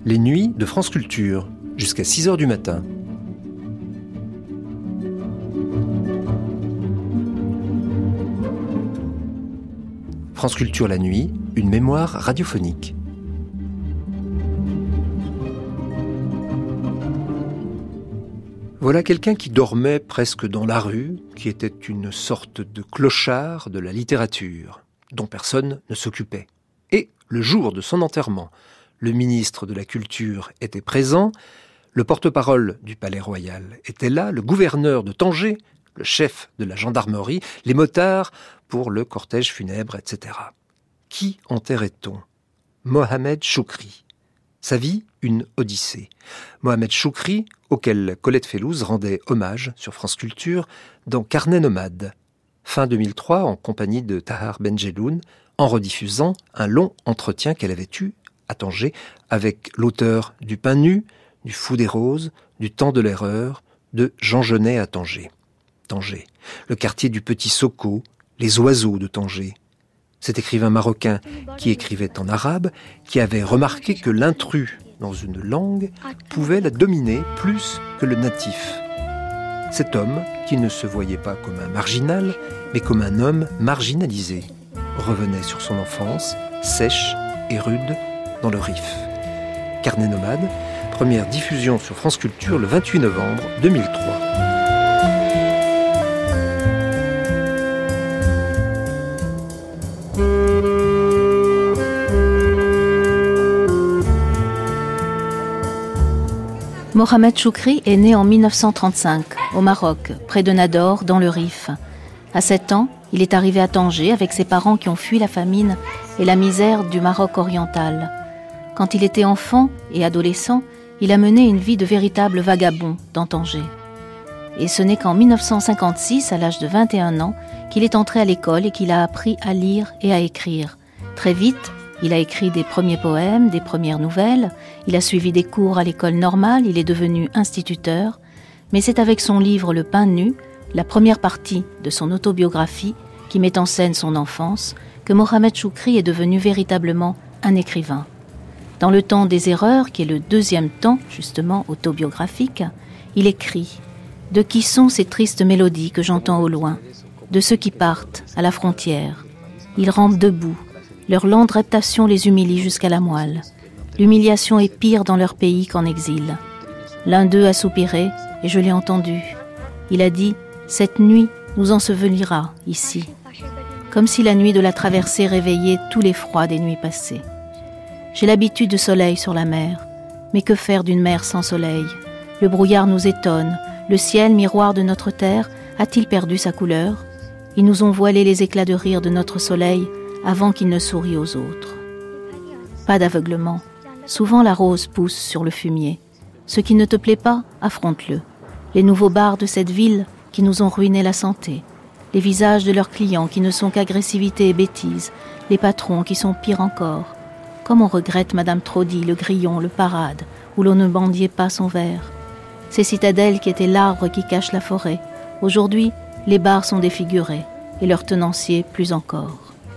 Les nuits de France Culture, jusqu'à 6h du matin. France Culture la nuit, une mémoire radiophonique. Voilà quelqu'un qui dormait presque dans la rue, qui était une sorte de clochard de la littérature, dont personne ne s'occupait. Et le jour de son enterrement, le ministre de la Culture était présent, le porte-parole du Palais Royal était là, le gouverneur de Tanger, le chef de la gendarmerie, les motards pour le cortège funèbre, etc. Qui enterrait-on ? Mohamed Choukri. Sa vie, une odyssée. Mohamed Choukri, auquel Colette Fellouz rendait hommage sur France Culture dans Carnet nomade. Fin 2003, en compagnie de Tahar Benjeloun, en rediffusant un long entretien qu'elle avait eu à Tanger avec l'auteur du Pain nu, du Fou des Roses, du Temps de l'Erreur, de Jean Genet à Tanger. Tanger, le quartier du Petit Soko, les oiseaux de Tanger. Cet écrivain marocain qui écrivait en arabe, qui avait remarqué que l'intrus dans une langue pouvait la dominer plus que le natif. Cet homme, qui ne se voyait pas comme un marginal, mais comme un homme marginalisé, revenait sur son enfance, sèche et rude, dans le Rif. Carnet nomade, première diffusion sur France Culture le 28 novembre 2003. Mohamed Choukri est né en 1935, au Maroc, près de Nador, dans le Rif. À 7 ans, il est arrivé à Tanger avec ses parents qui ont fui la famine et la misère du Maroc oriental. Quand il était enfant et adolescent, il a mené une vie de véritable vagabond dans Tanger. Et ce n'est qu'en 1956, à l'âge de 21 ans, qu'il est entré à l'école et qu'il a appris à lire et à écrire. Très vite, il a écrit des premiers poèmes, des premières nouvelles, il a suivi des cours à l'école normale, il est devenu instituteur, mais c'est avec son livre Le Pain nu, la première partie de son autobiographie qui met en scène son enfance, que Mohamed Choukri est devenu véritablement un écrivain. Dans Le Temps des Erreurs, qui est le deuxième temps, justement, autobiographique, il écrit « De qui sont ces tristes mélodies que j'entends au loin ? De ceux qui partent à la frontière. Ils rampent debout. Leur lente reptation les humilie jusqu'à la moelle. L'humiliation est pire dans leur pays qu'en exil. L'un d'eux a soupiré, et je l'ai entendu. Il a dit « Cette nuit nous ensevelira ici », comme si la nuit de la traversée réveillait tous les froids des nuits passées. J'ai l'habitude de soleil sur la mer, mais que faire d'une mer sans soleil ? Le brouillard nous étonne, le ciel, miroir de notre terre, a-t-il perdu sa couleur ? Ils nous ont voilé les éclats de rire de notre soleil, avant qu'il ne sourie aux autres. Pas d'aveuglement. Souvent la rose pousse sur le fumier. Ce qui ne te plaît pas, affronte-le. Les nouveaux bars de cette ville qui nous ont ruiné la santé. Les visages de leurs clients qui ne sont qu'agressivité et bêtise. Les patrons qui sont pires encore. Comme on regrette Madame Trody, le grillon, le parade, où l'on ne mendiait pas son verre. Ces citadelles qui étaient l'arbre qui cache la forêt. Aujourd'hui, les bars sont défigurés, et leurs tenanciers plus encore.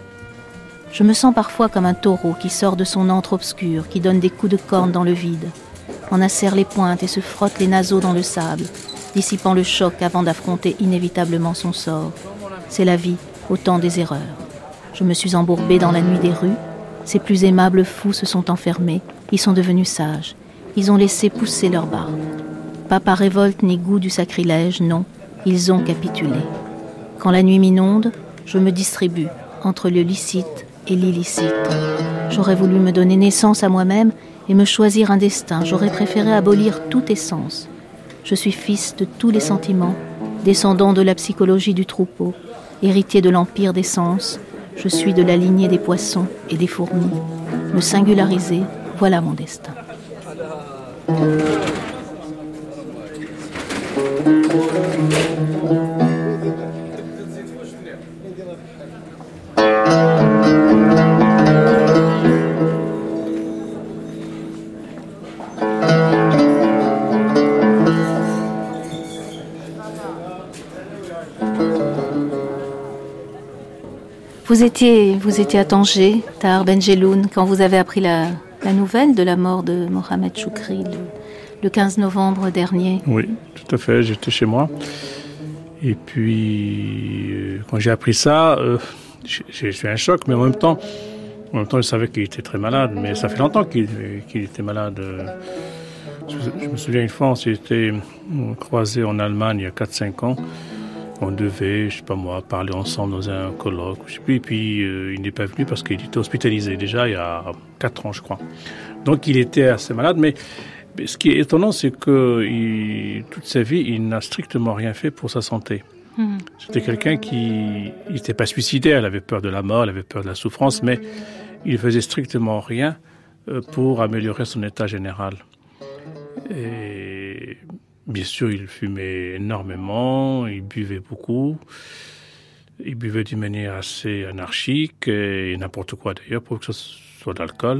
Je me sens parfois comme un taureau qui sort de son antre obscur, qui donne des coups de corne dans le vide, en acère les pointes et se frotte les naseaux dans le sable, dissipant le choc avant d'affronter inévitablement son sort. C'est la vie, au temps des erreurs. Je me suis embourbée dans la nuit des rues, ces plus aimables fous se sont enfermés, ils sont devenus sages, ils ont laissé pousser leur barbe. Pas par révolte ni goût du sacrilège, non, ils ont capitulé. Quand la nuit m'inonde, je me distribue entre le licite et l'illicite. J'aurais voulu me donner naissance à moi-même et me choisir un destin. J'aurais préféré abolir toute essence. Je suis fils de tous les sentiments, descendant de la psychologie du troupeau, héritier de l'empire des sens. Je suis de la lignée des poissons et des fourmis. Me singulariser, voilà mon destin. Vous étiez à Tanger, Tahar Benjeloun, quand vous avez appris la la nouvelle de la mort de Mohamed Choukri le 15 novembre dernier. Oui, tout à fait, j'étais chez moi. Et puis, quand j'ai appris ça, j'ai eu un choc, mais en même temps, je savais qu'il était très malade. Mais ça fait longtemps qu'il était malade. Je me souviens une fois, on s'était croisés en Allemagne il y a 4-5 ans. On devait, je sais pas moi, parler ensemble dans un colloque, je sais plus. Et puis, il n'est pas venu parce qu'il était hospitalisé déjà il y a 4 ans, je crois. Donc, il était assez malade. Mais ce qui est étonnant, c'est que toute sa vie, il n'a strictement rien fait pour sa santé. C'était quelqu'un qui n'était pas suicidaire, il avait peur de la mort, il avait peur de la souffrance, mais il faisait strictement rien pour améliorer son état général. Et bien sûr, il fumait énormément, il buvait beaucoup, il buvait d'une manière assez anarchique, et n'importe quoi d'ailleurs, pour que ce soit de l'alcool.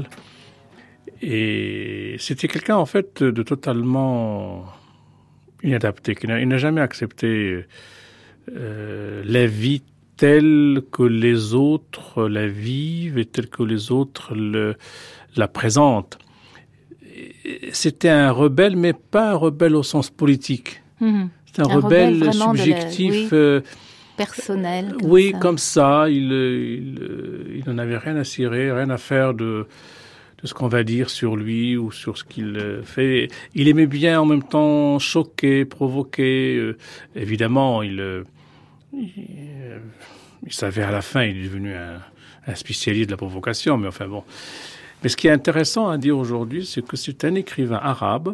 Et c'était quelqu'un, en fait, de totalement inadapté. Il n'a jamais accepté la vie telle que les autres la vivent et telle que les autres la présentent. C'était un rebelle, mais pas un rebelle au sens politique. C'était un rebelle subjectif. Personnel. Oui, comme ça. Il n'en avait rien à cirer, rien à faire de ce qu'on va dire sur lui ou sur ce qu'il fait. Il aimait bien en même temps choquer, provoquer. Évidemment, il s'avère à la fin, il est devenu un spécialiste de la provocation, mais enfin bon. Mais ce qui est intéressant à dire aujourd'hui, c'est que c'est un écrivain arabe,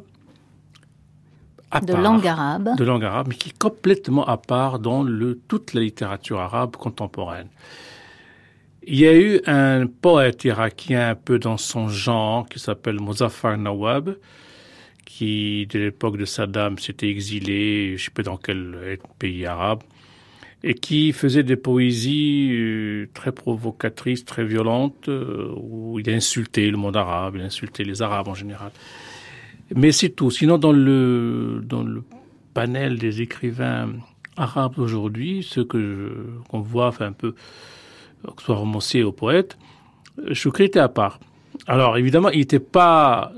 de langue arabe, mais qui est complètement à part dans toute la littérature arabe contemporaine. Il y a eu un poète irakien un peu dans son genre qui s'appelle Muzaffar Nawab, qui, de l'époque de Saddam, s'était exilé, je ne sais pas dans quel pays arabe, et qui faisait des poésies très provocatrices, très violentes, où il a insulté le monde arabe, il a insulté les Arabes en général. Mais c'est tout. Sinon, dans le panel des écrivains arabes aujourd'hui, ceux qu'on voit, enfin un peu, que ce soit romancier ou poète, Choukri était à part. Alors, évidemment, il n'était pas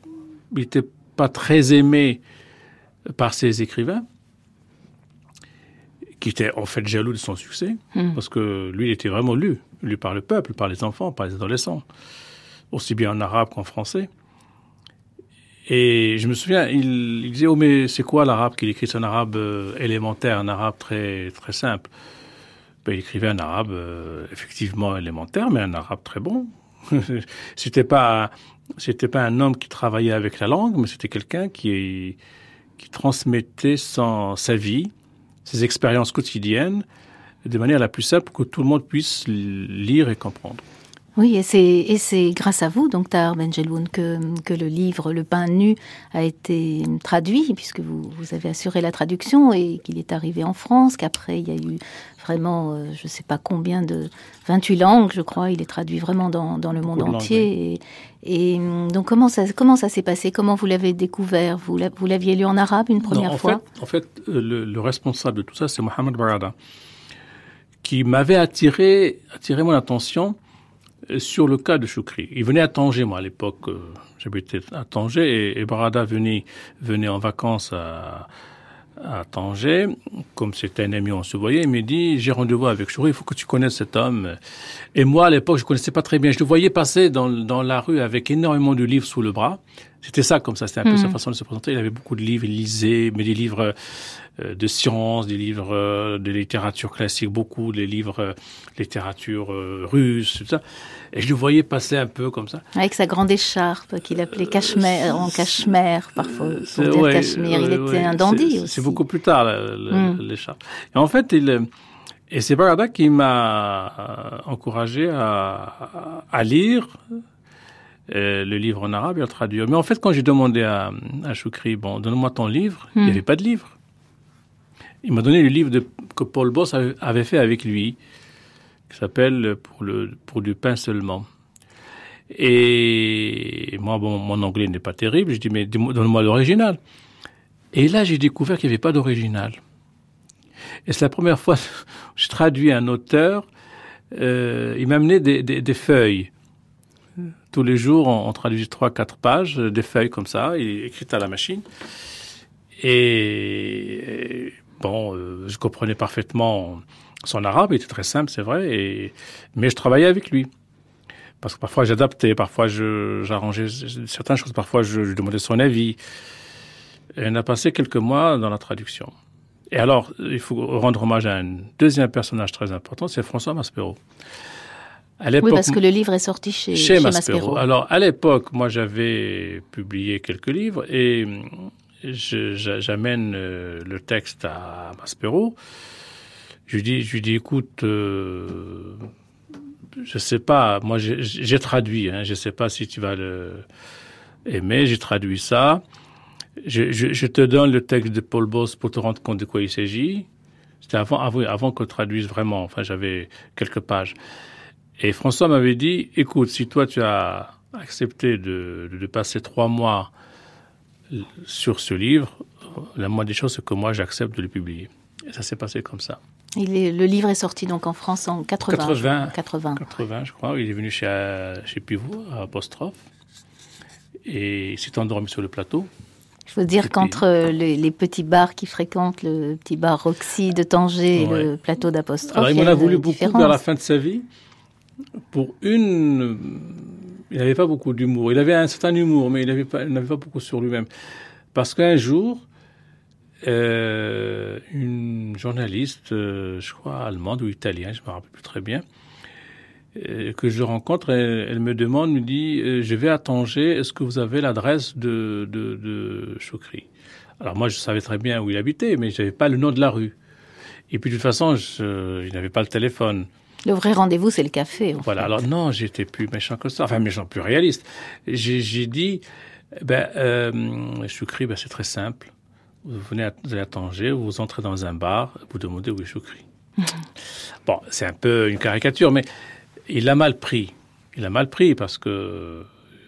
très aimé par ses écrivains, qui était en fait jaloux de son succès, parce que lui, il était vraiment lu par le peuple, par les enfants, par les adolescents, aussi bien en arabe qu'en français. Et je me souviens, il disait « Oh, mais c'est quoi l'arabe ?» qu'il écrit, c'est un arabe élémentaire, un arabe très, très simple. Ben, il écrivait un arabe effectivement élémentaire, mais un arabe très bon. C'était pas un homme qui travaillait avec la langue, mais c'était quelqu'un qui transmettait sa vie, ses expériences quotidiennes, de manière la plus simple que tout le monde puisse lire et comprendre. Oui, et c'est grâce à vous, donc Tahar Benjelloun, que le livre Le pain nu a été traduit, puisque vous avez assuré la traduction et qu'il est arrivé en France, qu'après il y a eu vraiment, je ne sais pas combien 28 langues, je crois, il est traduit vraiment dans le monde entier. Et donc comment ça s'est passé? Comment vous l'avez découvert? Vous l'aviez lu en arabe une première fois? En fait, le responsable de tout ça, c'est Mohamed Barada, qui m'avait attiré mon attention sur le cas de Choukri. Il venait à Tanger, moi, à l'époque. J'habitais à Tanger et Barada venait en vacances à Tanger. Comme c'était un ami, on se voyait. Il m'a dit, j'ai rendez-vous avec Choukri, il faut que tu connaisses cet homme. Et moi, à l'époque, je ne connaissais pas très bien. Je le voyais passer dans la rue avec énormément de livres sous le bras. C'était ça, comme ça. C'était un peu sa façon de se présenter. Il avait beaucoup de livres, il lisait, mais des livres de sciences, des livres de littérature classique, beaucoup, des livres littérature russe, tout ça. Et je le voyais passer un peu comme ça. Avec sa grande écharpe qu'il appelait cachemire, en cachemire, parfois, pour dire cachemire. Il était un dandy aussi. C'est beaucoup plus tard, l'écharpe. Et en fait, et c'est Barada qui m'a encouragé à lire le livre en arabe et à le traduire. Mais en fait, quand j'ai demandé à Choukri, bon, donne-moi ton livre, il n'y avait pas de livre. Il m'a donné le livre que Paul Boss avait fait avec lui, qui s'appelle Pour du pain seulement. Et moi, bon, mon anglais n'est pas terrible. Je dis, mais donne-moi l'original. Et là, j'ai découvert qu'il n'y avait pas d'original. Et c'est la première fois que je traduis un auteur. Il m'a amené des feuilles tous les jours, on traduisait 3-4 pages, des feuilles comme ça, écrites à la machine. Et bon, je comprenais parfaitement son arabe, il était très simple, c'est vrai, mais je travaillais avec lui. Parce que parfois j'adaptais, parfois j'arrangeais certaines choses, parfois je demandais son avis. Et on a passé quelques mois dans la traduction. Et alors, il faut rendre hommage à un deuxième personnage très important, c'est François Maspero. Oui, parce que le livre est sorti chez Maspero. Alors, à l'époque, moi, j'avais publié quelques livres et j'amène le texte à Maspero. Je lui dis, écoute, je sais pas, moi, j'ai traduit, hein, je sais pas si tu vas le aimer, j'ai traduit ça. Je te donne le texte de Paul Boss pour te rendre compte de quoi il s'agit. C'était avant que je traduise vraiment. Enfin, j'avais quelques pages. Et François m'avait dit, écoute, si toi tu as accepté de passer 3 mois sur ce livre, la moindre des choses, c'est que moi j'accepte de le publier. Et ça s'est passé comme ça. Le livre est sorti donc en France en 80. 80, je crois. Il est venu chez Pivot, à Apostrophe. Et il s'est endormi sur le plateau. Il faut dire qu'entre les petits bars qui fréquentent le petit bar Roxy de Tanger et le plateau d'Apostrophe, alors, il m'en a voulu beaucoup vers la fin de sa vie. Il n'avait pas beaucoup d'humour. Il avait un certain humour, mais il n'avait pas beaucoup sur lui-même. Parce qu'un jour, une journaliste, je crois allemande ou italienne, je ne me rappelle plus très bien, que je rencontre, elle me dit, je vais à Tanger, est-ce que vous avez l'adresse de Choukri? Alors moi, je savais très bien où il habitait, mais je n'avais pas le nom de la rue. Et puis de toute façon, il n'avait pas le téléphone. Le vrai rendez-vous, c'est le café. Voilà. Alors non, j'étais plus méchant que ça. Enfin, méchant, plus réaliste. J'ai dit, Choukri, c'est très simple. Vous allez à Tanger, vous entrez dans un bar, vous demandez où est Choukri. Bon, c'est un peu une caricature, mais il l'a mal pris. Il a mal pris parce que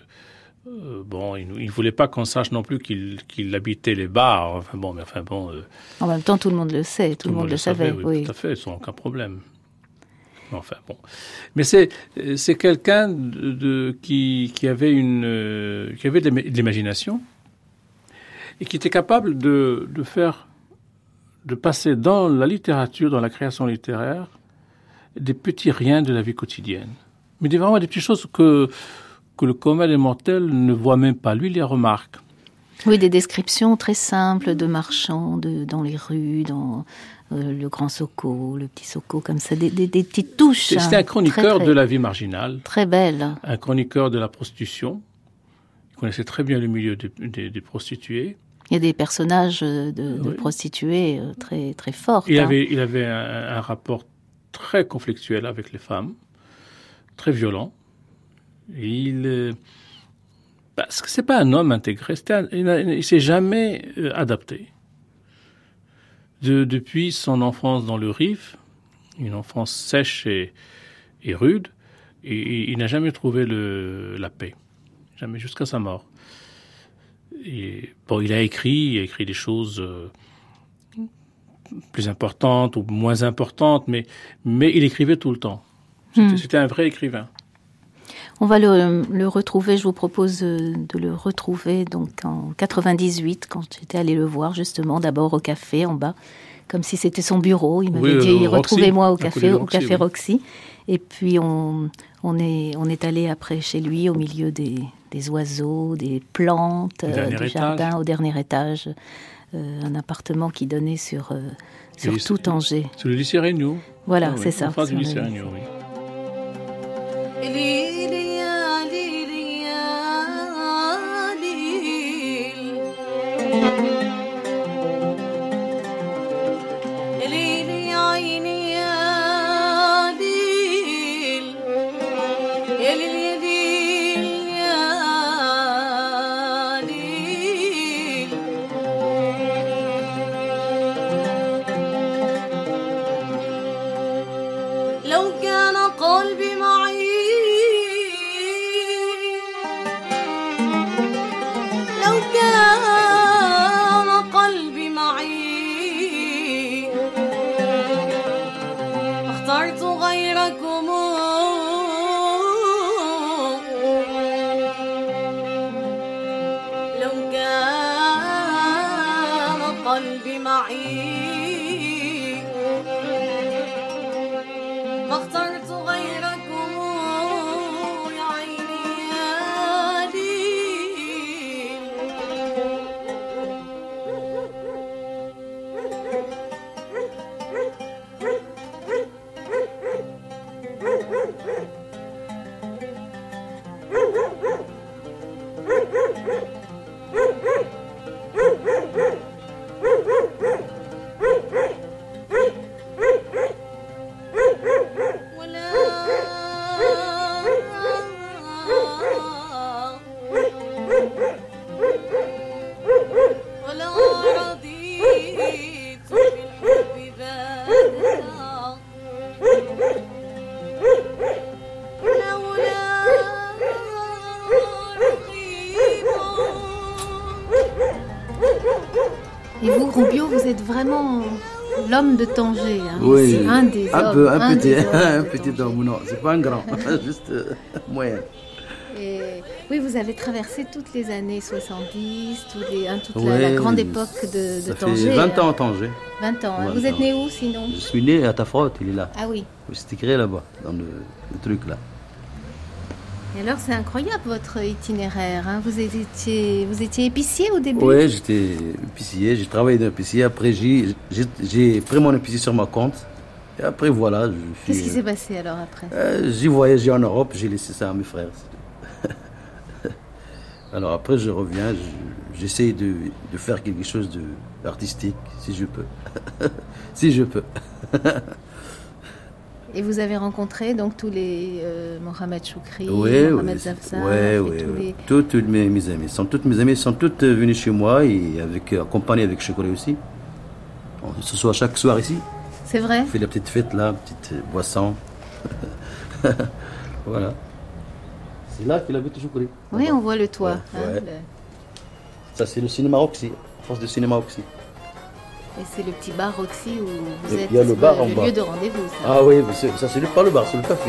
il voulait pas qu'on sache non plus qu'il habitait les bars. En même temps, tout le monde le sait, tout le monde le savait. Oui, tout à fait, sans aucun problème. Enfin bon, mais c'est quelqu'un qui avait de l'imagination et qui était capable de passer dans la littérature, dans la création littéraire, des petits riens de la vie quotidienne, mais vraiment des petites choses que le commun des mortels ne voit même pas. Lui, il les remarque. Oui, des descriptions très simples de marchands dans les rues, dans le grand Soko, le petit Soko, comme ça, des petites touches. C'était un chroniqueur de la vie marginale. Très belle. Un chroniqueur de la prostitution. Il connaissait très bien le milieu des prostituées. Il y a des personnages de prostituées très, très forts. Il avait un rapport très conflictuel avec les femmes, très violent. Parce que c'est pas un homme intégré, il s'est jamais adapté. Depuis son enfance dans le Rif, une enfance sèche et rude, et il n'a jamais trouvé la paix, jamais jusqu'à sa mort. Et, il a écrit des choses plus importantes ou moins importantes, mais il écrivait tout le temps. C'était un vrai écrivain. On va le retrouver, je vous propose de le retrouver donc en 98, quand j'étais allée le voir justement, d'abord au café en bas, comme si c'était son bureau. Il m'avait dit, retrouvez-moi au café Roxy. Et puis on est allé après chez lui, au milieu des oiseaux, des plantes, du jardin, au dernier étage. Un appartement qui donnait sur tout Tanger. Sur le lycée Regnault. Voilà, c'est ça. En face du lycée Regnault, oui. قلبي معي ما اخترت غيركم يا عيني يا ليل Et vous, Rubio, vous êtes vraiment l'homme de Tanger. Hein. Oui, C'est un des hommes. un petit homme, non, c'est pas un grand, juste moyen. Et, oui, vous avez traversé toutes les années 70, toute la grande époque de ça Tanger. fait 20 ans à Tanger. 20 ans. 20 Vous êtes ans. né où sinon? Je suis né à Tafrote, il est là. Ah oui. C'est écrit là-bas, dans le truc là. Et alors, c'est incroyable votre itinéraire. Hein. Vous étiez épicier au début? Oui, j'étais épicier, j'ai travaillé dans l'épicier. Après, j'ai pris mon épicier sur ma compte. Et après, voilà. Qu'est-ce qui s'est passé alors après? J'ai voyagé en Europe, j'ai laissé ça à mes frères. Alors après, je reviens, j'essaie de faire quelque chose d'artistique, si je peux. Si je peux. Et vous avez rencontré donc tous les Mohamed Choukri, Oui, Mohamed oui. Zafzaf, Oui. Toutes mes amies. Toutes mes amies sont toutes venues chez moi et accompagnées avec Choukri aussi. On se soit chaque soir ici. C'est vrai? On fait la petite fête là, petite boisson. Voilà. C'est là qu'il habite Choukri. Oui, on voit le toit. Ouais. Ça, c'est le cinéma Roxy, force de cinéma Roxy. Et c'est le petit bar Roxy où vous êtes. Il y a le bar en bas. Lieu de rendez-vous, ça. Ah oui, mais ça c'est pas le bar, c'est le café.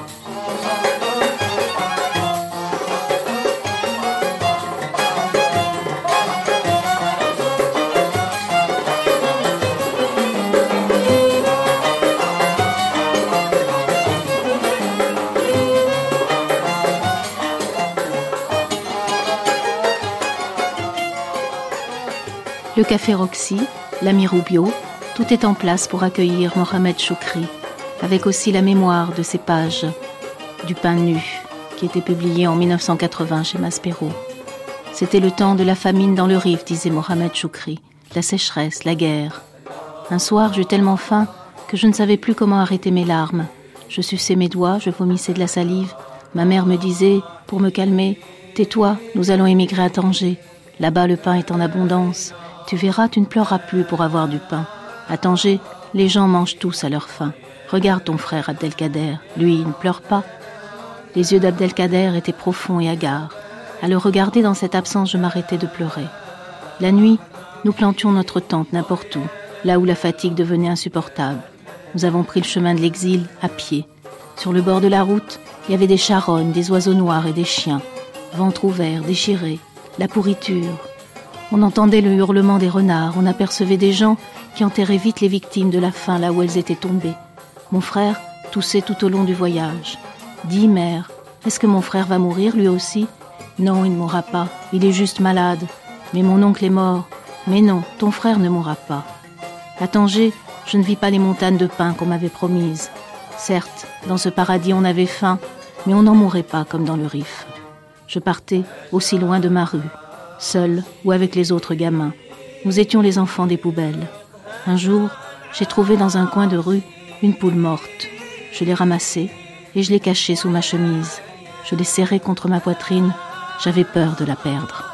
Le café Roxy, l'ami Rubio, tout est en place pour accueillir Mohamed Choukri, avec aussi la mémoire de ces pages du pain nu, qui était publié en 1980 chez Maspero. C'était le temps de la famine dans le Rif, disait Mohamed Choukri, la sécheresse, la guerre. Un soir, j'eus tellement faim que je ne savais plus comment arrêter mes larmes. Je suçais mes doigts, je vomissais de la salive. Ma mère me disait, pour me calmer, « Tais-toi, nous allons émigrer à Tanger. Là-bas, le pain est en abondance. Tu verras, tu ne pleureras plus pour avoir du pain. À Tanger, les gens mangent tous à leur faim. Regarde ton frère Abdelkader, lui, il ne pleure pas. » Les yeux d'Abdelkader étaient profonds et hagards. À le regarder dans cette absence, je m'arrêtais de pleurer. La nuit, nous plantions notre tente n'importe où, là où la fatigue devenait insupportable. Nous avons pris le chemin de l'exil à pied. Sur le bord de la route, il y avait des charognes, des oiseaux noirs et des chiens. Ventre ouvert, déchiré, la pourriture. On entendait le hurlement des renards, on apercevait des gens qui enterraient vite les victimes de la faim là où elles étaient tombées. Mon frère toussait tout au long du voyage. « Dis, mère, est-ce que mon frère va mourir lui aussi ?»« Non, il ne mourra pas, il est juste malade. Mais mon oncle est mort. Mais non, ton frère ne mourra pas. » À Tanger, je ne vis pas les montagnes de pain qu'on m'avait promises. Certes, dans ce paradis on avait faim, mais on n'en mourait pas comme dans le Rif. Je partais aussi loin de ma rue, seule ou avec les autres gamins. Nous étions les enfants des poubelles. Un jour, j'ai trouvé dans un coin de rue une poule morte. Je l'ai ramassée et je l'ai cachée sous ma chemise. Je l'ai serrée contre ma poitrine. J'avais peur de la perdre.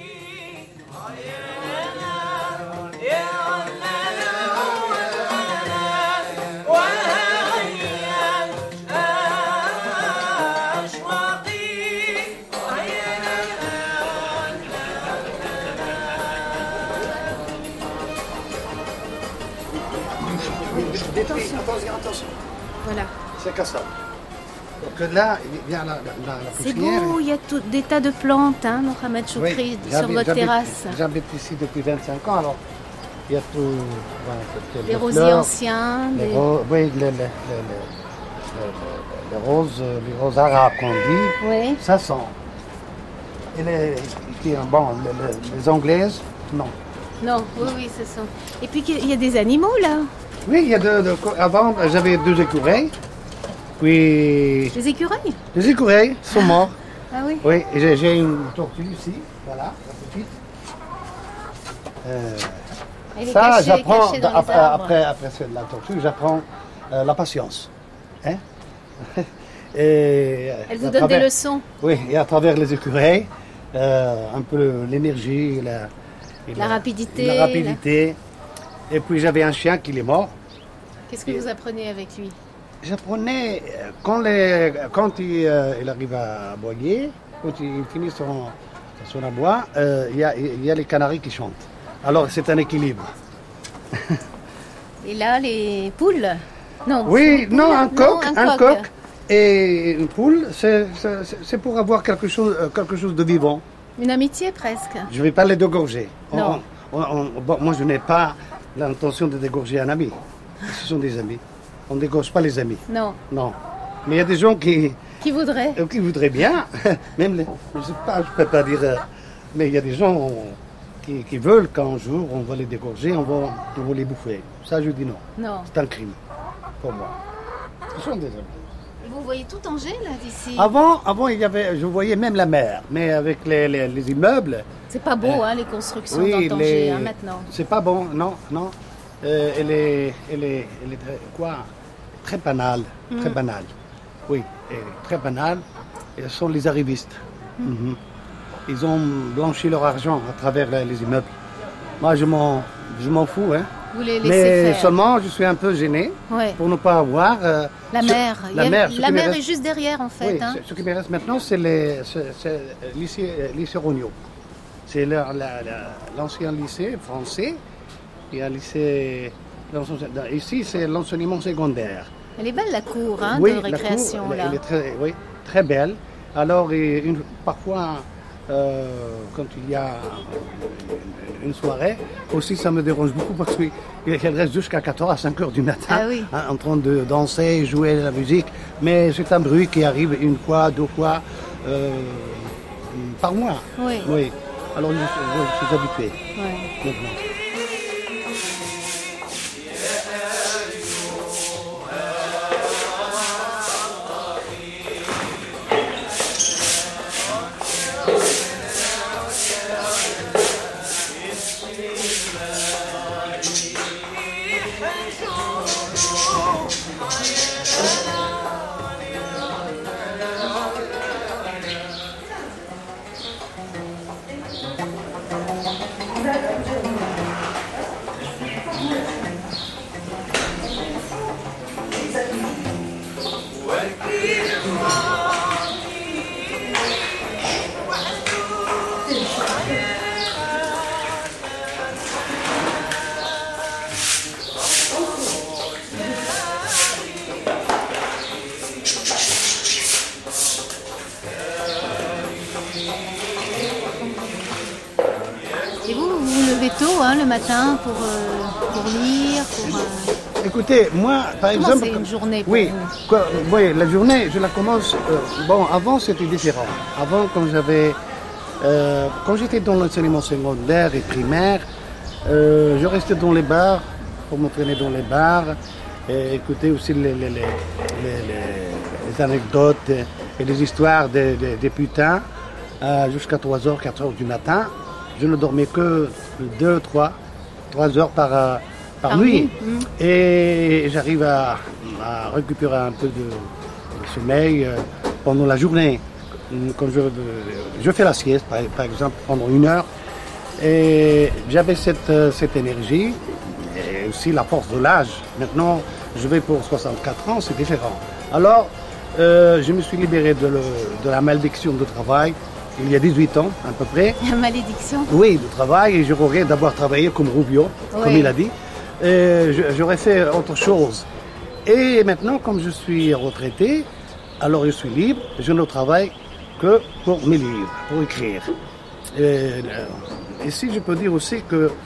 Attention. Voilà. C'est comme ça. Donc là, il y a la C'est poussière. beau, il y a des tas de plantes, hein, Mohamed Choukri, sur votre terrasse. J'habite ici depuis 25 ans, alors Il y a tout. Les rosiers anciens, Oui, les roses arabes qu'on dit, Oui. ça sent. Et les anglaises, non. Non, oui, ce sont. Et puis il y a des animaux là. Oui, il y a avant, j'avais 2 écureuils. Puis, Des écureuils. les écureuils sont morts. Ah oui. Oui, et j'ai une tortue ici, voilà, la petite. Elle est Ça, cachée j'apprends, dans les arbres. après la tortue, j'apprends la patience. Hein? Et, Elle vous à donne des travers- leçons. Oui, et à travers les écureuils, un peu l'énergie, La rapidité, La rapidité. Et puis j'avais un chien qui est mort. Qu'est-ce que vous apprenez avec lui? J'apprenais, quand il arrive à aboyer, quand il finit son aboi, il y a les canaris qui chantent. Alors c'est un équilibre. Et là, les poules? Non. Oui, c'est non, poules. un coq et une poule, c'est pour avoir quelque chose de vivant. Une amitié presque. Je ne vais pas les dégorger. Non. Bon, moi, je n'ai pas l'intention de dégorger un ami. Ce sont des amis. On ne dégorge pas les amis. Non. Non. Mais il y a des gens qui Qui voudrait bien, même je sais pas, je peux pas dire, mais il y a des gens qui veulent qu'un jour on va les dégorger, on va les bouffer. Ça, je dis non. Non. C'est un crime pour moi. Ce sont des amis. Et vous voyez tout Angers là d'ici. Avant, je voyais même la mer, mais avec les immeubles, C'est pas beau, les constructions oui, dans Tanger maintenant. c'est pas bon, non. Elle est très banale, très banale. Oui, elle est très banale. Et ce sont les arrivistes. Mhm. Ils ont blanchi leur argent à travers les immeubles. Moi, je m'en fous, hein. Vous les laissez Mais faire. seulement, je suis un peu gêné Ouais. pour ne pas avoir La mer. La mer, ce La qui me mer reste- est juste derrière en fait. Oui, hein. ce qui me reste maintenant, c'est lycée Rognaud. C'est l'ancien lycée français. Il y a un lycée. Ici, c'est l'enseignement secondaire. Elle est belle la cour de la cour, récréation là. elle est très belle. Alors, parfois, quand il y a une soirée, aussi ça me dérange beaucoup parce qu'elle reste jusqu'à 14 à 5 heures du matin Ah oui. en train de danser, jouer de la musique. Mais c'est un bruit qui arrive une fois, 2 fois par mois. Oui. Alors, je suis habitué Ouais. maintenant. Et vous levez tôt le matin pour lire, Écoutez, moi, par Comment exemple... c'est une journée pour oui, vous oui, la journée, je la commence... avant, c'était différent. Avant, quand j'étais dans l'enseignement secondaire et primaire, je restais dans les bars, pour m'entraîner dans les bars, et écouter aussi les anecdotes et les histoires des putains jusqu'à 3h, 4h du matin. Je ne dormais que 3 heures par nuit. Et j'arrive à récupérer un peu de sommeil pendant la journée. Quand je fais la sieste, par exemple, pendant 1 heure. Et j'avais cette énergie et aussi la force de l'âge. Maintenant, je vais pour 64 ans, c'est différent. Alors, je me suis libéré de la malédiction de travail il y a 18 ans, à peu près. La malédiction. Oui, de travail, et je regrette d'avoir travaillé comme Rubio, comme il a dit. J'aurais fait autre chose. Et maintenant, comme je suis retraité, alors je suis libre, je ne travaille que pour mes livres, pour écrire. Ici, je peux dire aussi que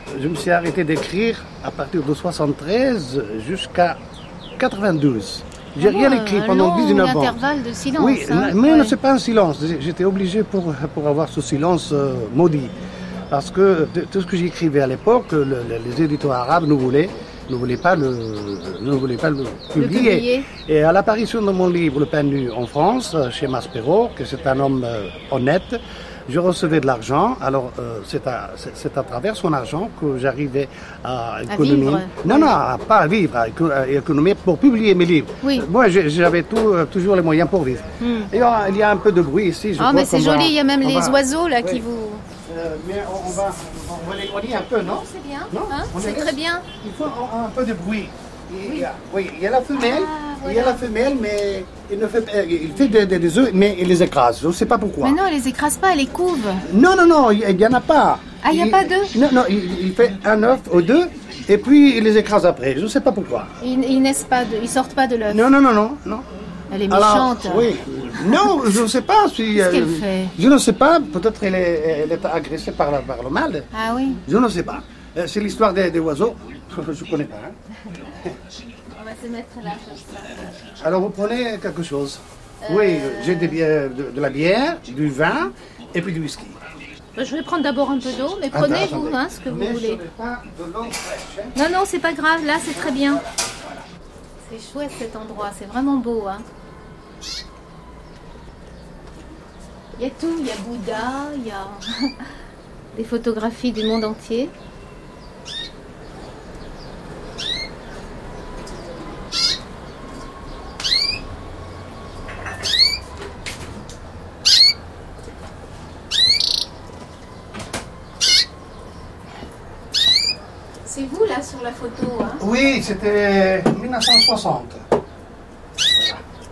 je me suis arrêté d'écrire à partir de 73 jusqu'à 92. J'ai rien écrit pendant 19 ans. Intervalle de silence. Oui, hein, mais ouais. ce n'est pas un silence. J'étais obligé pour avoir ce silence maudit. Parce que tout ce que j'écrivais à l'époque, les éditeurs arabes ne voulaient pas le publier. Et à l'apparition de mon livre Le pain nu en France, chez Maspero, que c'est un homme honnête, je recevais de l'argent. Alors c'est à travers son argent que j'arrivais à économiser. Vivre. Non, pas à vivre, à économiser pour publier mes livres. Oui. Moi, j'avais toujours les moyens pour vivre. Et il y a un peu de bruit ici. Ah, mais c'est joli, il y a même les oiseaux là Oui. qui vous... Mais on va l'éloigner un peu, non? C'est bien, Non, hein, on c'est les très laisse. bien. Il faut un peu de bruit. Il y a la femelle, voilà. il y a la femelle, mais il fait des œufs, mais il les écrase. Je ne sais pas pourquoi. Mais non, elle les écrase pas, elle les couve. Non, il n'y en a pas. Ah, il n'y a pas d'œufs? Non, il fait un œuf ou deux, et puis il les écrase après. Je ne sais pas pourquoi. Ils naissent pas, ils sortent pas de l'œuf. Non. Elle est Alors, méchante. oui. Non, je ne sais pas si... Qu'est-ce qu'elle fait? Je ne sais pas. Peut-être elle est agressée par le mâle. Ah oui. Je ne sais pas. C'est l'histoire des oiseaux. Je ne connais pas. Hein. On va se mettre là comme ça. Alors vous prenez quelque chose. Oui, j'ai de la bière, du vin et puis du whisky. Je vais prendre d'abord un peu d'eau, mais prenez-vous Attendez. hein, ce que vous Mais voulez. ce n'est pas de l'eau fraîche. Hein. Non, c'est pas grave, là c'est très bien. C'est chouette cet endroit, c'est vraiment beau. Hein. Il y a tout, il y a Bouddha, il y a des photographies du monde entier. C'est vous là sur la photo, hein? Oui, c'était 1960. C'est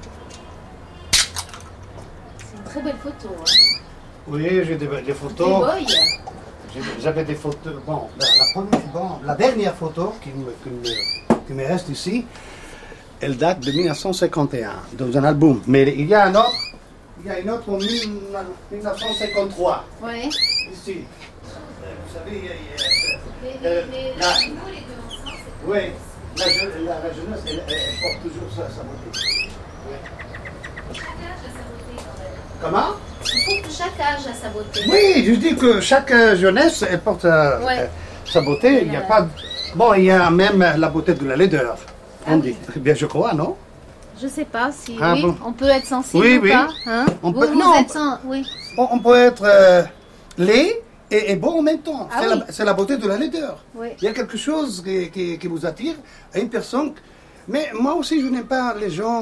une très belle photo. Hein? Oui, j'ai des Des photos. boys. J'avais des photos. Bon, la dernière photo qui me reste ici, elle date de 1951, dans un album. Mais il y a une autre en 1953, Ouais. ici. Vous savez, Les là. deux ensemble, c'est oui, la jeunesse, elle porte toujours sa beauté. Oui. chaque âge a sa beauté quand même. Comment? Je trouve que chaque âge a sa beauté. Oui, je dis que chaque jeunesse, elle porte Ouais. sa beauté. Il y a pas... Bon, il y a même la beauté de la laideur, on dit. Bien, je crois, non? Je sais pas si Ah oui, bon. on peut être sensible Oui, ou oui. pas. Hein? On vous, peut- vous non, êtes oui. On peut être laid et beau en même temps. Ah C'est oui. c'est la beauté de la laideur. Oui. Il y a quelque chose qui vous attire à une personne. Mais moi aussi, je n'aime pas les gens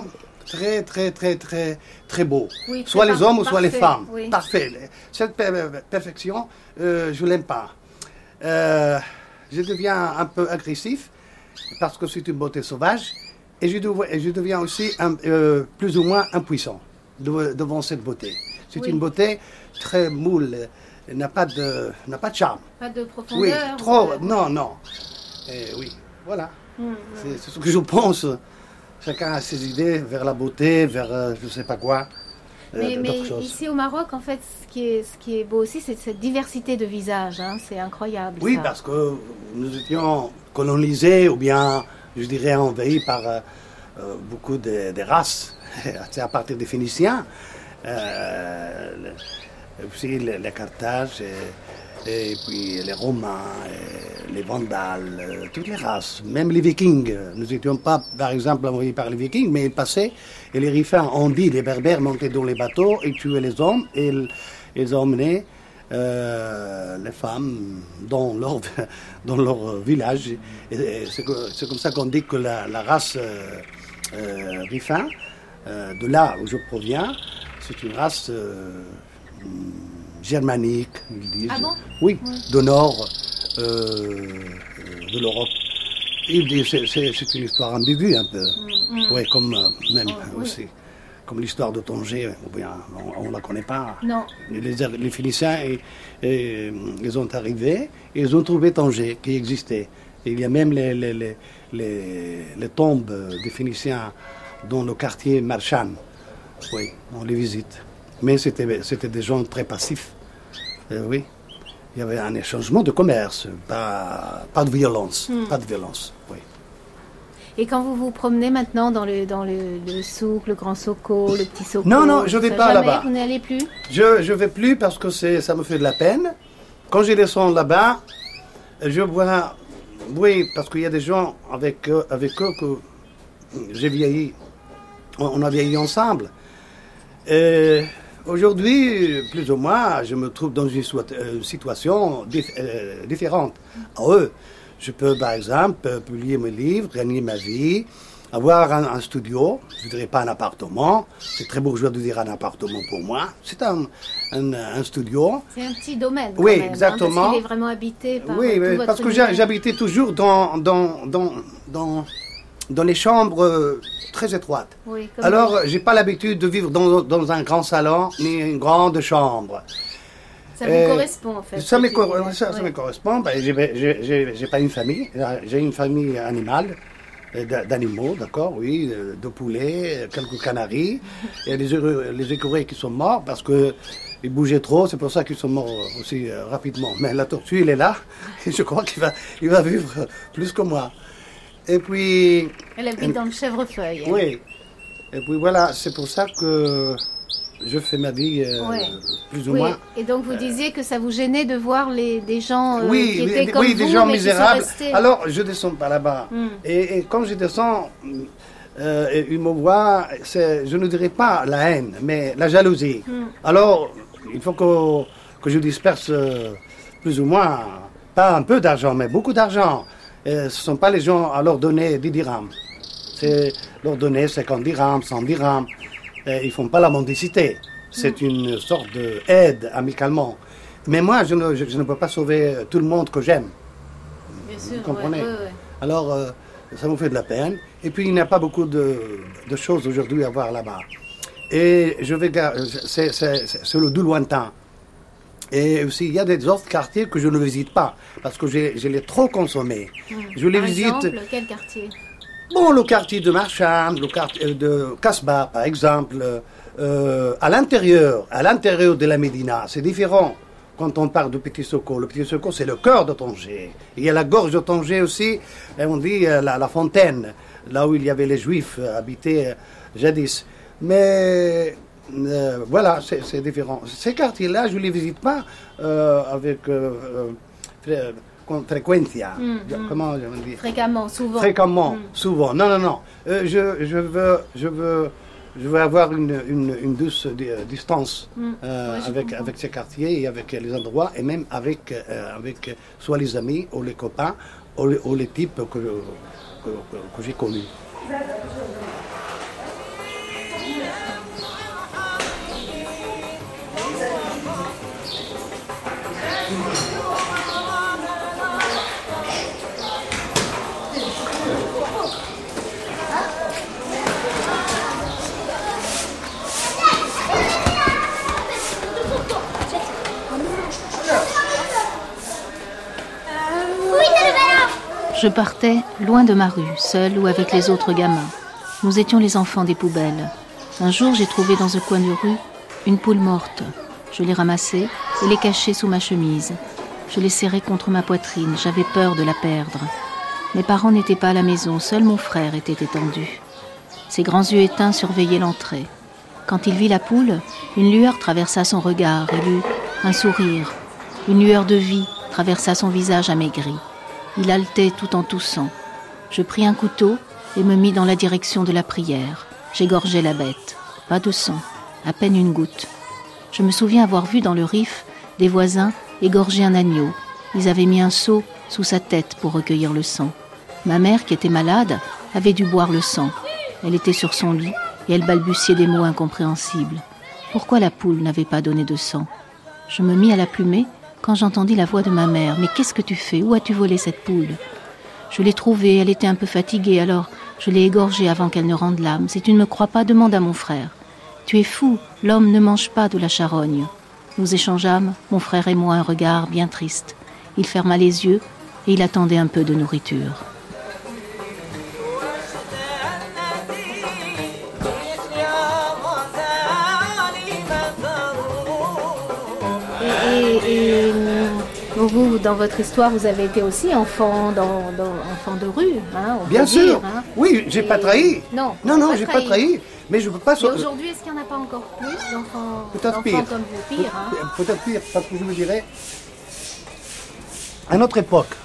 très beaux. Oui, soit très les hommes ou soit les parfait, femmes. oui. Parfait. Cette perfection, je ne l'aime pas. Je deviens un peu agressif parce que c'est une beauté sauvage. Et je deviens aussi plus ou moins impuissant devant cette beauté. C'est Oui. une beauté très moule, n'a pas de charme. Pas de Oui, profondeur. trop, non. Oui, voilà. C'est ce que je pense. Chacun a ses idées vers la beauté, vers je ne sais pas quoi, Mais d'autres choses. ici au Maroc, en fait, ce qui est beau aussi, c'est cette diversité de visages. Hein. C'est incroyable. Oui, ça. parce que nous étions colonisés ou bien, je dirais, envahis par beaucoup de races, c'est à partir des Phéniciens, aussi les Carthages, et puis les Romains, les Vandales, toutes les races, même les Vikings. Nous n'étions pas, par exemple, envoyés par les Vikings, mais ils passaient, et les Rifains ont dit, les Berbères montaient dans les bateaux et tuaient les hommes, et ils emmenaient les femmes dans leur village. Et c'est comme ça qu'on dit que la race Rifin, de là où je proviens, c'est une race germanique, ils disent. Ah bon? Oui, du nord de l'Europe. Ils disent c'est une histoire ambiguë un peu. Oui, comme même aussi. Comme l'histoire de Tanger, ou bien on ne la connaît pas. Non. Les Phéniciens, ils ont arrivé, et ils ont trouvé Tanger qui existait. Et il y a même les tombes des Phéniciens dans le quartier Marchand. Oui, on les visite. Mais c'était des gens très passifs. Oui. il y avait un échangement de commerce, pas de violence, pas de violence, oui. Et quand vous vous promenez maintenant dans le souk, le grand Soko, le petit Soko... Non, je ne vais pas jamais, là-bas. Vous n'allez plus? Je ne vais plus parce que ça me fait de la peine. Quand je descends là-bas, je vois... Oui, parce qu'il y a des gens avec eux que j'ai vieilli. On a vieilli ensemble. Et aujourd'hui, plus ou moins, je me trouve dans une situation différente. Eux, je peux, par exemple, publier mes livres, gagner ma vie, avoir un studio, je ne dirais pas un appartement, c'est très bourgeois de dire un appartement pour moi, c'est un studio. C'est un petit domaine, oui, même, exactement. Parce qu'il est vraiment habité par oui, tout votre parce que univers. j'habitais toujours dans les chambres très étroites. Oui, comme Alors, j'ai pas l'habitude de vivre dans un grand salon, ni une grande chambre. ça vous correspond, en fait. Ça me Oui. correspond. Ben, j'ai pas une famille. J'ai une famille animale, d'animaux, d'accord, oui, de poulets, quelques canaris. Et les écureuils qui sont morts parce que ils bougeaient trop. C'est pour ça qu'ils sont morts aussi rapidement. Mais la tortue, il est là. Et je crois qu'il va vivre plus que moi. Et puis... Elle habite dans le chèvrefeuille. Oui. Et puis voilà, c'est pour ça que je fais ma vie plus ou Oui. moins. Et donc vous disiez que ça vous gênait de voir des gens qui étaient comme oui, vous, des gens mais qui sont misérables. restés. Alors, je descends par là-bas. Et quand je descends, ils me voient, je ne dirais pas la haine, mais la jalousie. Alors, il faut que je disperse plus ou moins, pas un peu d'argent, mais beaucoup d'argent. Ce ne sont pas les gens à leur donner 10 dirhams. C'est leur donner 50 dirhams, 100 dirhams. Ils ne font pas la mendicité. C'est une sorte d'aide amicalement. Mais moi, je ne peux pas sauver tout le monde que j'aime. Bien sûr, Vous comprenez? ouais. Alors, ça me fait de la peine. Et puis, il n'y a pas beaucoup de choses aujourd'hui à voir là-bas. Et je vais... C'est le doux lointain. Et aussi, il y a des autres quartiers que je ne visite pas, parce que je l'ai trop consommé. Je les Par visite... exemple, quel quartier? Bon, le quartier de Marchand, le quartier de Casbah, par exemple, à l'intérieur de la Médina, c'est différent. Quand on parle de Petit Soko, le Petit Soko, c'est le cœur de Tanger. Il y a la gorge de Tanger aussi, et on dit la fontaine, là où il y avait les Juifs habités jadis. Mais voilà, c'est différent. Ces quartiers-là, je ne les visite pas avec frequentia. Comment on dit? Fréquemment, souvent. Fréquemment, souvent. Non. Je veux avoir une douce distance avec ces quartiers et avec les endroits et même avec soit les amis ou les copains ou les types que j'ai connus. Je partais loin de ma rue, seule ou avec les autres gamins. Nous étions les enfants des poubelles. Un jour, j'ai trouvé dans un coin de rue une poule morte. Je l'ai ramassée et l'ai cachée sous ma chemise. Je l'ai serrée contre ma poitrine. J'avais peur de la perdre. Mes parents n'étaient pas à la maison. Seul mon frère était étendu. Ses grands yeux éteints surveillaient l'entrée. Quand il vit la poule, une lueur traversa son regard. Il eut un sourire. Une lueur de vie traversa son visage amaigri. Il haletait tout en toussant. Je pris un couteau et me mis dans la direction de la prière. J'égorgeai la bête. Pas de sang, à peine une goutte. Je me souviens avoir vu dans le Rif des voisins égorger un agneau. Ils avaient mis un seau sous sa tête pour recueillir le sang. Ma mère, qui était malade, avait dû boire le sang. Elle était sur son lit et elle balbutiait des mots incompréhensibles. Pourquoi la poule n'avait pas donné de sang? Je me mis à la plumer quand j'entendis la voix de ma mère. « Mais qu'est-ce que tu fais? Où as-tu volé cette poule ?» Je l'ai trouvée, elle était un peu fatiguée, alors je l'ai égorgée avant qu'elle ne rende l'âme. « Si tu ne me crois pas, demande à mon frère. »« Tu es fou, l'homme ne mange pas de la charogne. » Nous échangeâmes, mon frère et moi, un regard bien triste. Il ferma les yeux et il attendait un peu de nourriture. vous, dans votre histoire, vous avez été aussi enfant, enfant de rue, hein, on Bien peut sûr. dire, hein. Oui, j'ai pas trahi. Non, Non, j'ai pas trahi. Mais je peux pas. Et aujourd'hui, est-ce qu'il n'y en a pas encore plus d'enfants Peut-être pire. comme vous? Pire, hein. Peut-être pire, parce que je vous dirais, à notre époque,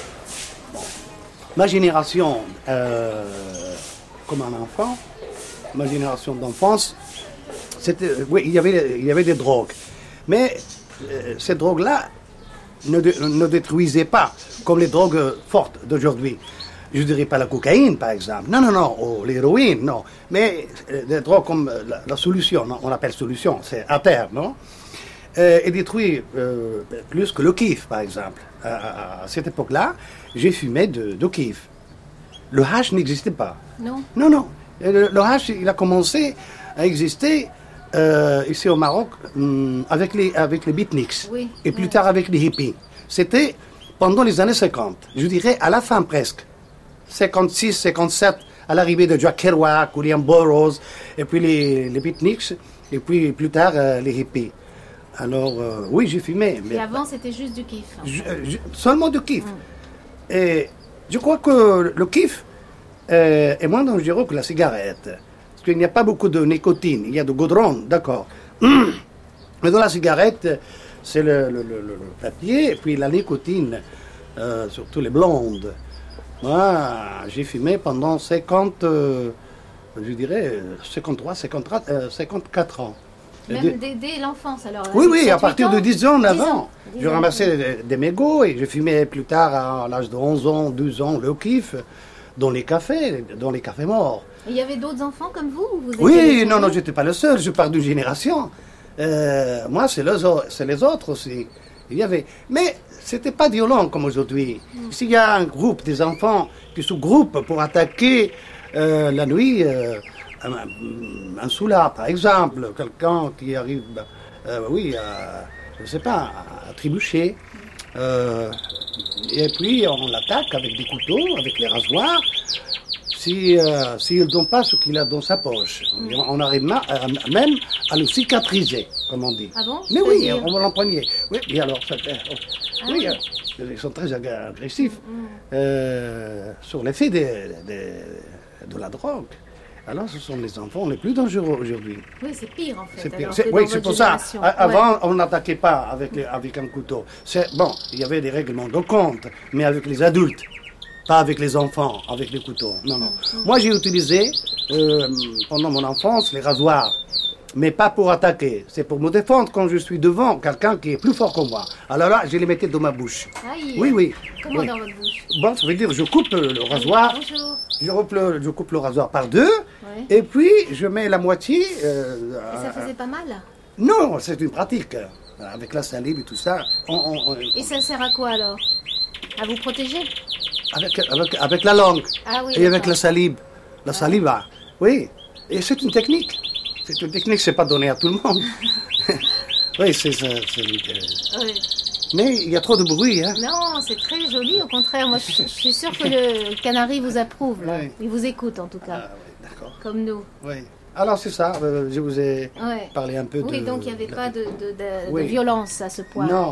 ma génération, comme un enfant, ma génération d'enfance, oui, il y avait des drogues. Mais ces drogues-là ne détruisaient pas, comme les drogues fortes d'aujourd'hui. Je ne dirais pas la cocaïne, par exemple. Non, ou l'héroïne, non. Mais des drogues comme la solution, non, on appelle solution, c'est à terre, non? Et détruit plus que le kiff, par exemple. À cette époque-là, j'ai fumé de kiff. Le hash n'existait pas. Non. Non. Le hash, il a commencé à exister ici au Maroc avec les beatniks. Oui. Et plus tard avec les hippies. C'était pendant les années 50. Je dirais à la fin presque. 56, 57, à l'arrivée de Jack Kerouac, William Burroughs, et puis les beatniks, et puis plus tard les hippies. Alors, oui, j'ai fumé. Mais Et avant, c'était juste du kiff. seulement du kiff. Et je crois que le kiff est moins dangereux que la cigarette. Parce qu'il n'y a pas beaucoup de nicotine. Il y a de goudron, d'accord. Mais dans la cigarette, c'est le papier et puis la nicotine, surtout les blondes. Moi, j'ai fumé pendant 54 ans. Même dès l'enfance, alors. Oui, à 7-8 partir de ans? 10 ans, 9 ans. 10 Je ans. ramassais des mégots et je fumais plus tard, à l'âge de 11 ans, 12 ans, le kiff, dans les cafés morts. Et il y avait d'autres enfants comme vous ou vous étiez Oui, les non, seuls? j'étais pas le seul, je parle d'une génération. Moi, c'est les autres aussi. Il y avait... Mais c'était pas violent comme aujourd'hui. S'il y a un groupe des enfants qui se groupent pour attaquer la nuit, un soulard par exemple, quelqu'un qui arrive, je sais pas, à trébucher, et puis on l'attaque avec des couteaux, avec les rasoirs, s'il ne donne pas ce qu'il a dans sa poche. On arrive même à le cicatriser, comme on dit. Ah bon? Mais oui, C'est-à-dire? on va l'empoigner. Oui, et alors, oui, ils sont très agressifs sur l'effet de la drogue. Alors, ce sont les enfants les plus dangereux aujourd'hui. Oui, c'est pire en fait. C'est pire. alors, C'est- que oui, dans c'est votre pour ça. génération. Avant, Ouais. on n'attaquait pas avec un couteau. Bon, il y avait des règlements de compte, mais avec les adultes, pas avec les enfants, avec les couteaux. Non. Moi, j'ai utilisé pendant mon enfance les rasoirs, mais pas pour attaquer. C'est pour me défendre quand je suis devant quelqu'un qui est plus fort que moi. Alors là, je les mettais dans ma bouche. Aïe. Oui. Comment Oui. dans votre bouche? Bon, ça veut dire je coupe le rasoir. Bonjour. Je coupe le rasoir par deux, Ouais. et puis je mets la moitié. Et ça faisait pas mal? Non, c'est une pratique. Avec la salive et tout ça. Et ça sert à quoi alors? À vous protéger? Avec la langue Ah oui. et avec d'accord. la salive. La saliva. Oui. Et c'est une technique. C'est pas donné à tout le monde. Oui, Ouais. mais il y a trop de bruit, hein. Non, c'est très joli, au contraire. Moi, je suis sûre que le canari vous approuve. Là. Ouais. Il vous écoute, en tout cas, Ah, oui, d'accord. comme nous. Oui. Alors c'est ça, je vous ai Ouais. parlé un peu de... Oui, donc il n'y avait pas de Oui. violence à ce point. Non.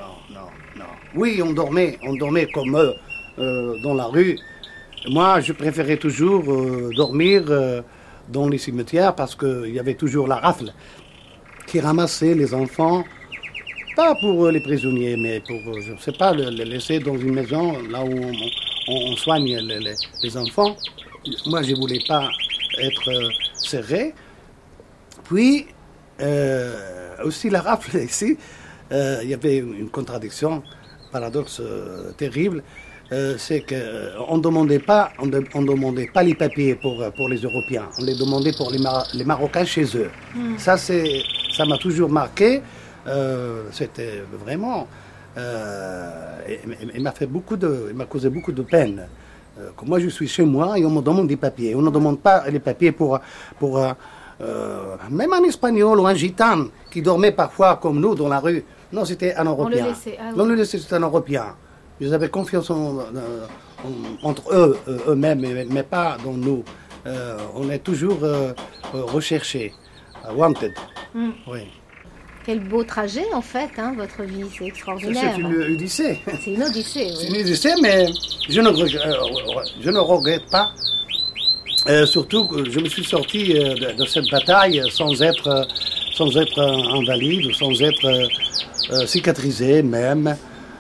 Oui, on dormait comme dans la rue. Moi, je préférais toujours dormir dans les cimetières parce qu'il y avait toujours la rafle qui ramassait les enfants, pas pour les prisonniers, mais pour, je ne sais pas, les laisser dans une maison là où on soigne les enfants. Moi, je ne voulais pas être serré. Puis, aussi la rafle ici, il y avait une contradiction, paradoxe terrible, c'est qu'on ne demandait pas les papiers pour les Européens, on les demandait pour les Marocains chez eux. Ça m'a toujours marqué, c'était vraiment... il m'a causé beaucoup de peine. Moi, je suis chez moi et on me demande des papiers. On ne demande pas les papiers pour même un Espagnol ou un Gitan qui dormait parfois comme nous dans la rue. Non, c'était un Européen. le laissait, ah oui. On le laissait, c'était un Européen. Ils avaient confiance entre eux-mêmes, mais pas dans nous. On est toujours recherchés, wanted. Oui. Quel beau trajet, en fait, hein, votre vie, c'est extraordinaire. C'est une odyssée. C'est une odyssée, C'est oui. une odyssée, mais je ne regrette pas. Surtout que je me suis sorti de cette bataille sans être invalide, ou sans être cicatrisé même.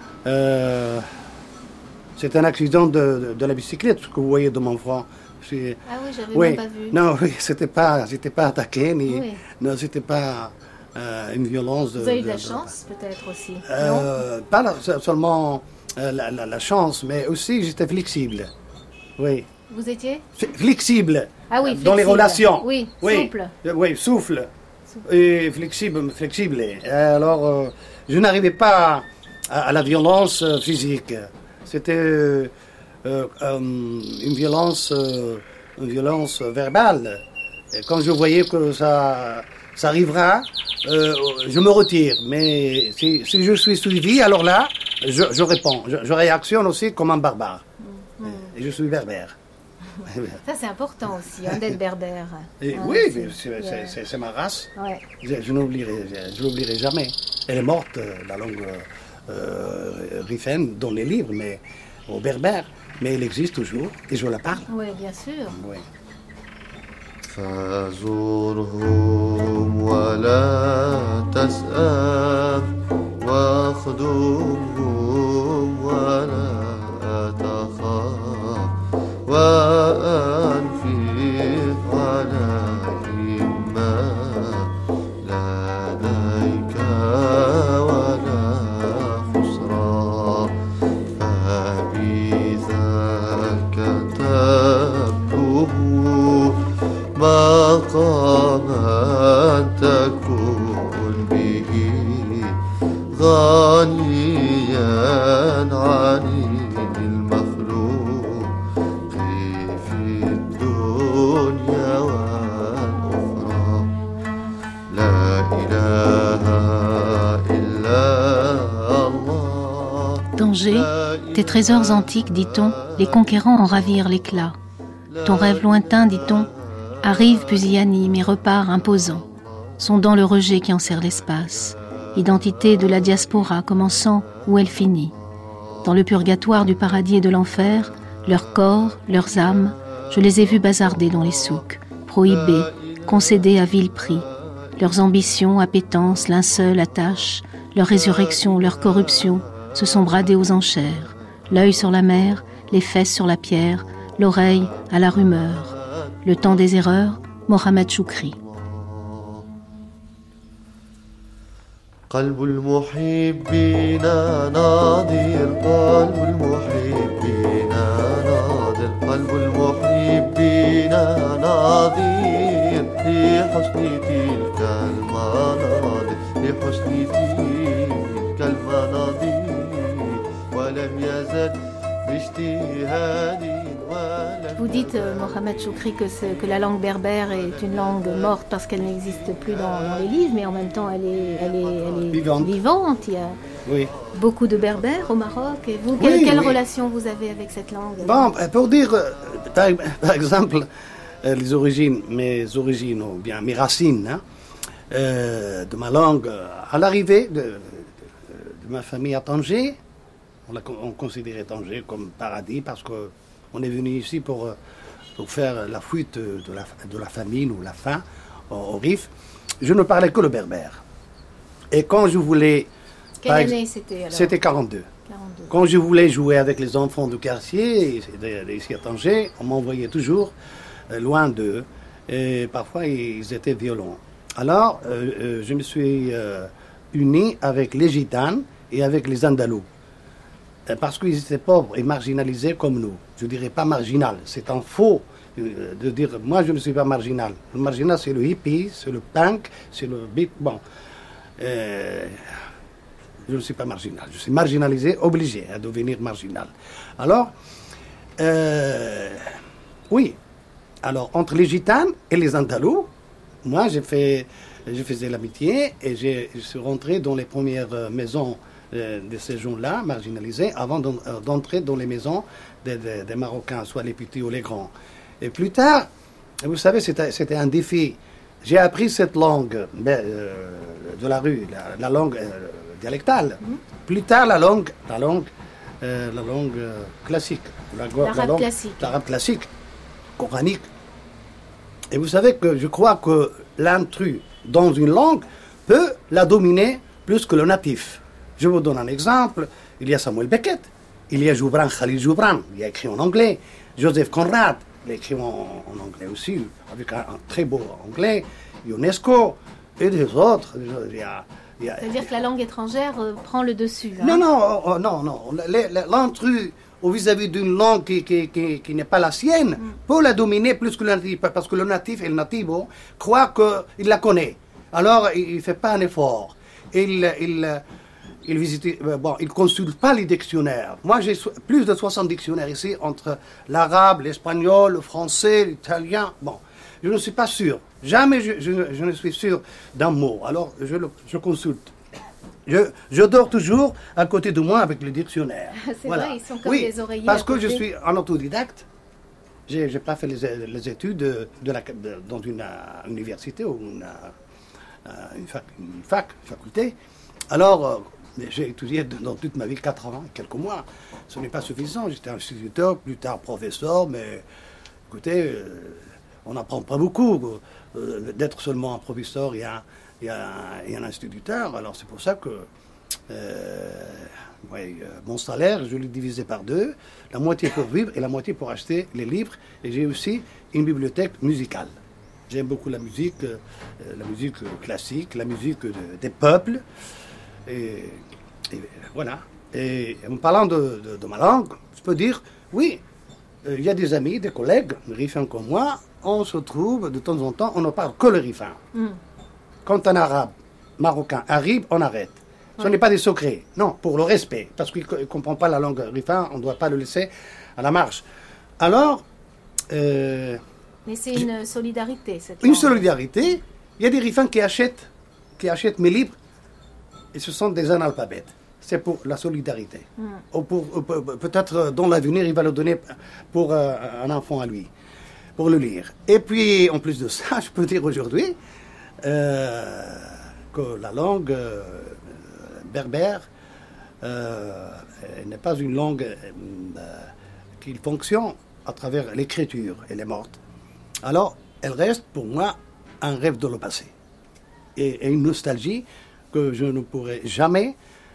C'est un accident de la bicyclette, ce que vous voyez de mon front. Ah oui, j'avais même pas vu. Non, oui, j'étais pas attaqué, ni, Oui. non, c'était pas une violence. Vous avez eu de la chance, peut-être aussi. Non Pas seulement la chance, mais aussi j'étais flexible. Oui. Vous étiez Flexible. Ah oui, Dans les flexible. relations. Oui, souple. Oui, souffle. Et flexible. Et alors, je n'arrivais pas à la violence physique. C'était une violence verbale. Et quand je voyais que ça arrivera, je me retire. Mais si je suis suivi, alors là, je réponds. Je réactionne aussi comme un barbare. Et je suis berbère. Ça, c'est important aussi, hein, d'être berbère. Et Hein, oui, c'est- c'est ma race. Ouais. Je n'oublierai jamais. Elle est morte, la langue rifaine, dans les livres, mais au berbère. Mais elle existe toujours et je la parle. Oui, bien sûr. Oui. فزورهم ولا تسأم واخدمهم ولا تخاف وأنفق عليهم ما لديك ولا خسران فبذاك تبلغ مقاما تكون به غنيا عن المخلوق في الدنيا والأخرى لا إله إلا الله. Tanger, tes trésors antiques, dit-on, les conquérants en ravirent l'éclat. Ton rêve lointain, dit-on, arrive pusillanime et repart imposant, sondant le rejet qui enserre l'espace, identité de la diaspora commençant où elle finit. Dans le purgatoire du paradis et de l'enfer, leurs corps, leurs âmes, je les ai vus bazarder dans les souks, prohibés, concédés à vil prix. Leurs ambitions, appétences, linceuls, attaches, leur résurrection, leur corruption, se sont bradés aux enchères, l'œil sur la mer, les fesses sur la pierre, l'oreille à la rumeur. Le temps des erreurs, Mohamed Choukri. قلب المحبين ناظر قلب المحبين ناظر قلب المحبين ناظر لحسن تلك المناظر لحسن تلك المناظر ولم يزل باجتهاد Vous dites, Mohamed Choukri, que la langue berbère est une langue morte parce qu'elle n'existe plus dans les livres, mais en même temps elle est vivante. Il y a beaucoup de berbères au Maroc. Et vous, quelle relation vous avez avec cette langue? Bon, pour dire, par exemple, mes origines, ou bien mes racines, hein, de ma langue, à l'arrivée de ma famille à Tanger, on considérait Tanger comme paradis parce que on est venu ici pour faire la fuite de la famine ou la faim au Rif. Je ne parlais que le berbère. Et quand je voulais... Quelle année c'était alors? C'était 42. Quand je voulais jouer avec les enfants du quartier, ici à Tanger, on m'envoyait toujours loin d'eux. Et parfois, ils étaient violents. Alors, je me suis uni avec les gitanes et avec les andalous. Parce qu'ils étaient pauvres et marginalisés comme nous. Je ne dirais pas marginal. C'est un faux de dire, moi je ne suis pas marginal. Le marginal, c'est le hippie, c'est le punk, c'est le beat. Bon. Je ne suis pas marginal. Je suis marginalisé, obligé à devenir marginal. Alors, oui. Alors, entre les gitanes et les andalous, moi, je faisais l'amitié et je suis rentré dans les premières maisons de ces gens-là, marginalisés, avant d'entrer dans les maisons des Marocains, soit les petits ou les grands. Et plus tard, vous savez, c'était un défi j'ai appris cette langue de la rue, la langue dialectale. Plus tard, la langue classique. L'arabe classique, coranique. Et vous savez que je crois que l'intrus dans une langue peut la dominer plus que le natif. Je vous donne un exemple. Il y a Samuel Beckett, il y a Khalil Gibran, il a écrit en anglais. Joseph Conrad, il a écrit en anglais aussi, avec un très beau anglais. UNESCO et des autres. C'est-à-dire que la langue étrangère prend le dessus. Hein. Non. L'intrus vis-à-vis d'une langue qui n'est pas la sienne peut la dominer plus que le natif, parce que le natif et le nativo croient qu'il la connaît. Alors, il ne fait pas un effort. Il consulte pas les dictionnaires. Moi, j'ai plus de 60 dictionnaires ici, entre l'arabe, l'espagnol, le français, l'italien. Bon, je ne suis pas sûr. Jamais je ne suis sûr d'un mot. Alors, je consulte. Je dors toujours à côté de moi avec le dictionnaire. C'est vrai, ils sont comme des oreillers. Parce que je suis un autodidacte. Je n'ai pas fait les études dans une université ou une faculté. Alors, j'ai étudié dans toute ma vie 4 ans et quelques mois. Ce n'est pas suffisant. J'étais instituteur, plus tard professeur, mais écoutez, on n'apprend pas beaucoup d'être seulement un professeur et un instituteur. Alors c'est pour ça que mon salaire, je l'ai divisé par 2, la moitié pour vivre et la moitié pour acheter les livres. Et j'ai aussi une bibliothèque musicale. J'aime beaucoup la musique classique, la musique des peuples. Et voilà. Et en parlant de ma langue, je peux dire, oui, il y a des amis, des collègues, rifins comme moi, on se trouve de temps en temps, on ne parle que le rifin. Quand un arabe marocain arrive, on arrête. Ce n'est pas des secrets, non, pour le respect, parce qu'il ne comprend pas la langue rifin, on ne doit pas le laisser à la marge. Alors... Mais c'est une solidarité, cette langue. Une solidarité. Il y a des rifins qui achètent mes livres, et ce sont des analphabètes. C'est pour la solidarité. Ou peut-être dans l'avenir, il va le donner pour un enfant à lui, pour le lire. Et puis, en plus de ça, je peux dire aujourd'hui que la langue berbère n'est pas une langue qui fonctionne à travers l'écriture. Elle est morte. Alors, elle reste pour moi un rêve de le passé. Et une nostalgie que je ne pourrai jamais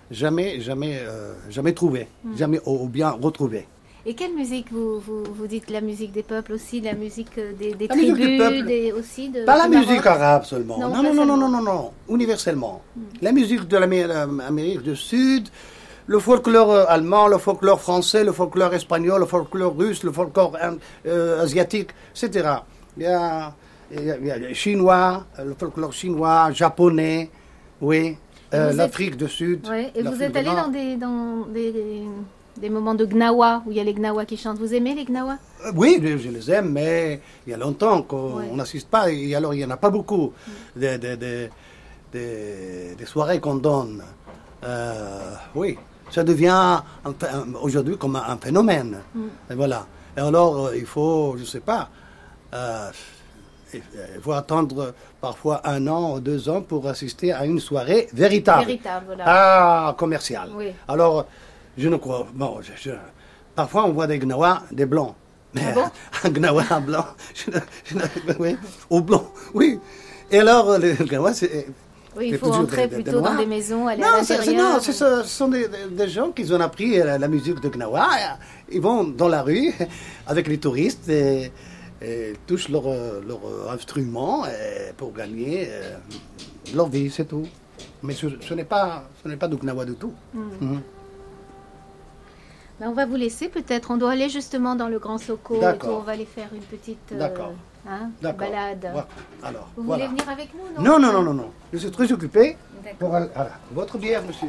trouver, jamais ou bien retrouver. Et quelle musique vous dites? La musique des peuples aussi, la musique des la tribus, musique du peuple. aussi de pas la Maroc. Musique arabe seulement. Non, Universellement. La musique de l'Amérique du Sud, le folklore allemand, le folklore français, le folklore espagnol, le folklore russe, le folklore asiatique, etc. Il y a chinois, le folklore chinois, japonais, oui, l'Afrique du Sud. Oui, et vous êtes allé dans des moments de gnawa, où il y a les gnawas qui chantent. Vous aimez les gnawas? Oui, je les aime, mais il y a longtemps qu'on n'assiste pas, et alors il n'y en a pas beaucoup des soirées qu'on donne. Oui, ça devient aujourd'hui comme un phénomène. Et voilà. Et alors, il faut, je ne sais pas, il faut attendre parfois 1 an ou 2 ans pour assister à une soirée véritable. Voilà. Commerciale. Oui. Alors, je ne crois... Bon, parfois, on voit des gnawas, des blancs. Mais un gnawa blanc, oui, au blanc, oui. Et alors, les gnawas, c'est... Oui, il faut entrer plutôt dans des maisons, aller à l'intérieur. Non, ce sont des gens qui ont appris la musique de gnawa. Ils vont dans la rue avec les touristes et touchent leur instrument pour gagner leur vie, c'est tout. Mais ce n'est pas du gnawa du tout. Ben, on va vous laisser peut-être. On doit aller justement dans le Grand Soko. Et tout. On va aller faire une petite balade. Alors, vous voulez venir avec nous? Non. Je suis très occupé. Voilà. Votre bière, monsieur.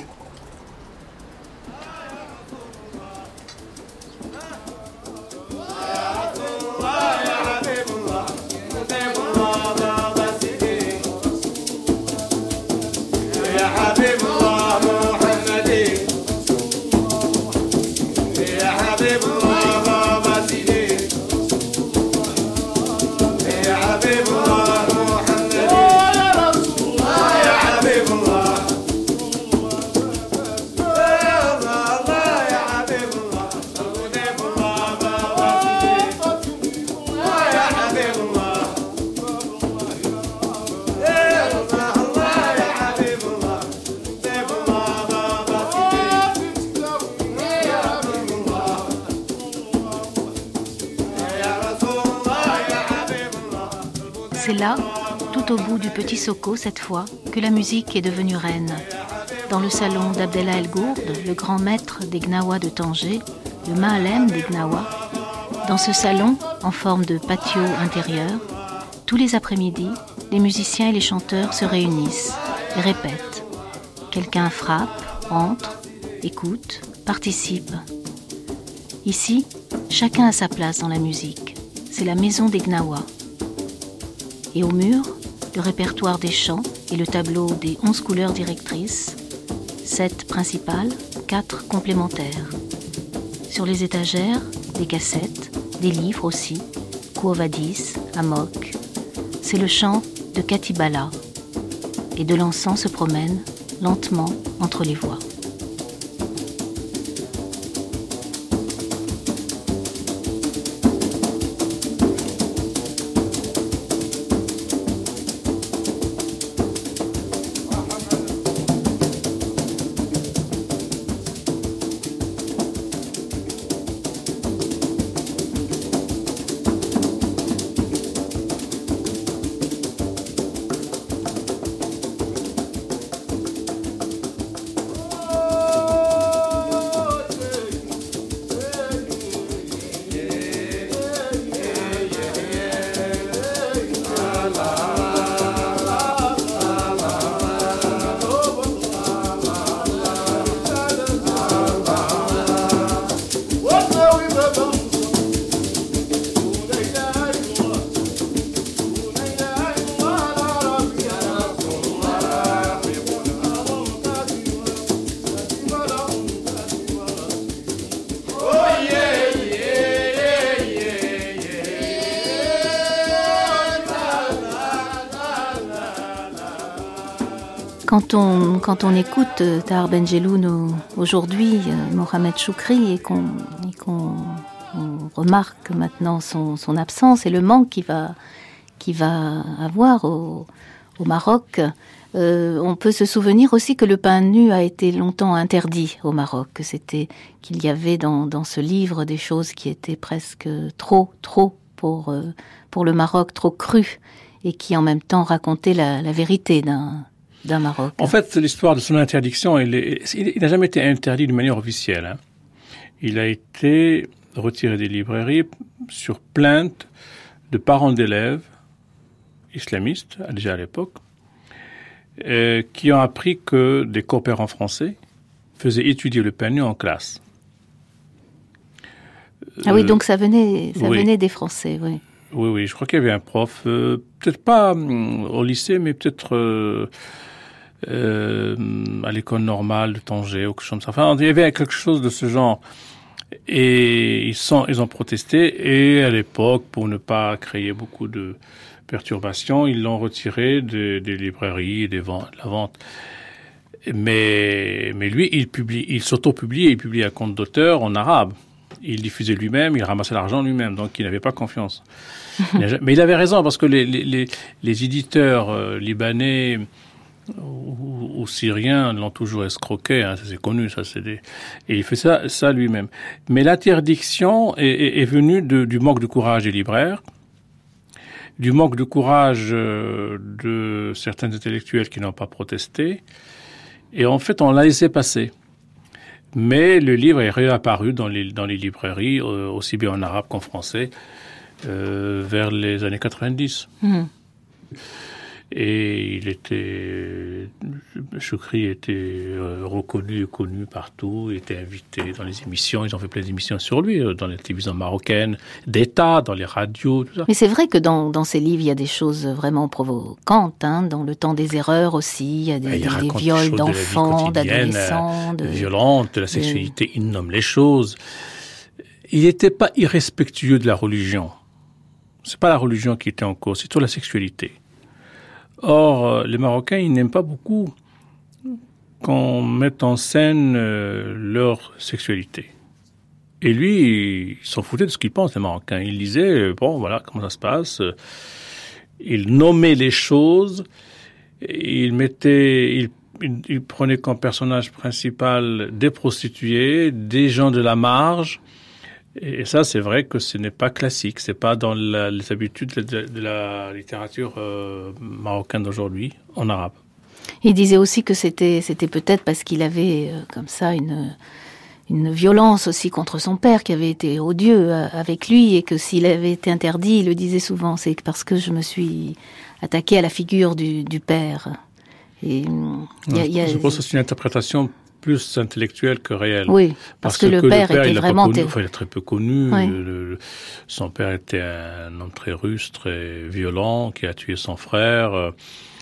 حبيب الله محمد C'est là, tout au bout du Petit Soko cette fois, que la musique est devenue reine. Dans le salon d'Abdellah El Gourd, le grand maître des Gnawa de Tanger, le Mahalem des Gnawa, dans ce salon, en forme de patio intérieur, tous les après-midi, les musiciens et les chanteurs se réunissent et répètent. Quelqu'un frappe, entre, écoute, participe. Ici, chacun a sa place dans la musique. C'est la maison des Gnawa. Et au mur, le répertoire des chants et le tableau des 11 couleurs directrices, 7 principales, 4 complémentaires. Sur les étagères, des cassettes, des livres aussi, Quo-Vadis, Amok. C'est le chant de Katibala. Et de l'encens se promène lentement entre les voix. Quand on écoute Tahar Benjeloun aujourd'hui, Mohamed Choukri, et qu'on remarque maintenant son absence et le manque qu'il va avoir au Maroc, on peut se souvenir aussi que le pain nu a été longtemps interdit au Maroc, qu'il y avait dans ce livre des choses qui étaient presque trop pour le Maroc, trop crues, et qui en même temps racontaient la vérité d'un Maroc. En fait, l'histoire de son interdiction, il n'a jamais été interdit de manière officielle. Hein. Il a été retiré des librairies sur plainte de parents d'élèves islamistes, déjà à l'époque, qui ont appris que des coopérants français faisaient étudier le pain nu en classe. Ah oui, donc ça venait des Français, oui. Oui, je crois qu'il y avait un prof, peut-être pas au lycée, mais peut-être à l'école normale de Tanger ou quelque chose comme ça. Enfin, il y avait quelque chose de ce genre. Et ils ont protesté, et à l'époque, pour ne pas créer beaucoup de perturbations, ils l'ont retiré des librairies et de la vente. Mais lui, il s'auto-publiait, il publiait à compte d'auteur en arabe. Il diffusait lui-même, il ramassait l'argent lui-même, donc il n'avait pas confiance. Mais il avait raison, parce que les éditeurs libanais ou syriens l'ont toujours escroqué, hein, ça c'est connu, et il fait ça lui-même. Mais l'interdiction est venue du manque de courage des libraires, du manque de courage de certains intellectuels qui n'ont pas protesté, et en fait on l'a laissé passer. Mais le livre est réapparu dans les librairies, aussi bien en arabe qu'en français, vers les années 90. Et Choukri était reconnu et connu partout, il était invité dans les émissions, ils ont fait plein d'émissions sur lui, dans les télévisions marocaines, d'État, dans les radios, tout ça. Mais c'est vrai que dans ces livres, il y a des choses vraiment provocantes, hein, dans Le temps des erreurs aussi, il y a des viols d'enfants, d'adolescents. Violentes, de la sexualité, il nomme les choses. Il n'était pas irrespectueux de la religion. C'est pas la religion qui était en cause, c'est surtout la sexualité. Or, les Marocains, ils n'aiment pas beaucoup qu'on mette en scène leur sexualité. Et lui, il s'en foutait de ce qu'il pense, les Marocains. Il disait, bon, voilà, comment ça se passe. Il nommait les choses. Il prenait comme personnage principal des prostituées, des gens de la marge, Et ça, c'est vrai que ce n'est pas classique, c'est pas dans les habitudes de la littérature marocaine d'aujourd'hui, en arabe. Il disait aussi que c'était peut-être parce qu'il avait comme ça une violence aussi contre son père qui avait été odieux avec lui, et que s'il avait été interdit, il le disait souvent, c'est parce que je me suis attaqué à la figure du père. Et, je pense que c'est une interprétation plus intellectuelle que réelle. Oui, parce que le père était vraiment... il est très peu connu. Oui. Son père était un homme très russe, très violent, qui a tué son frère.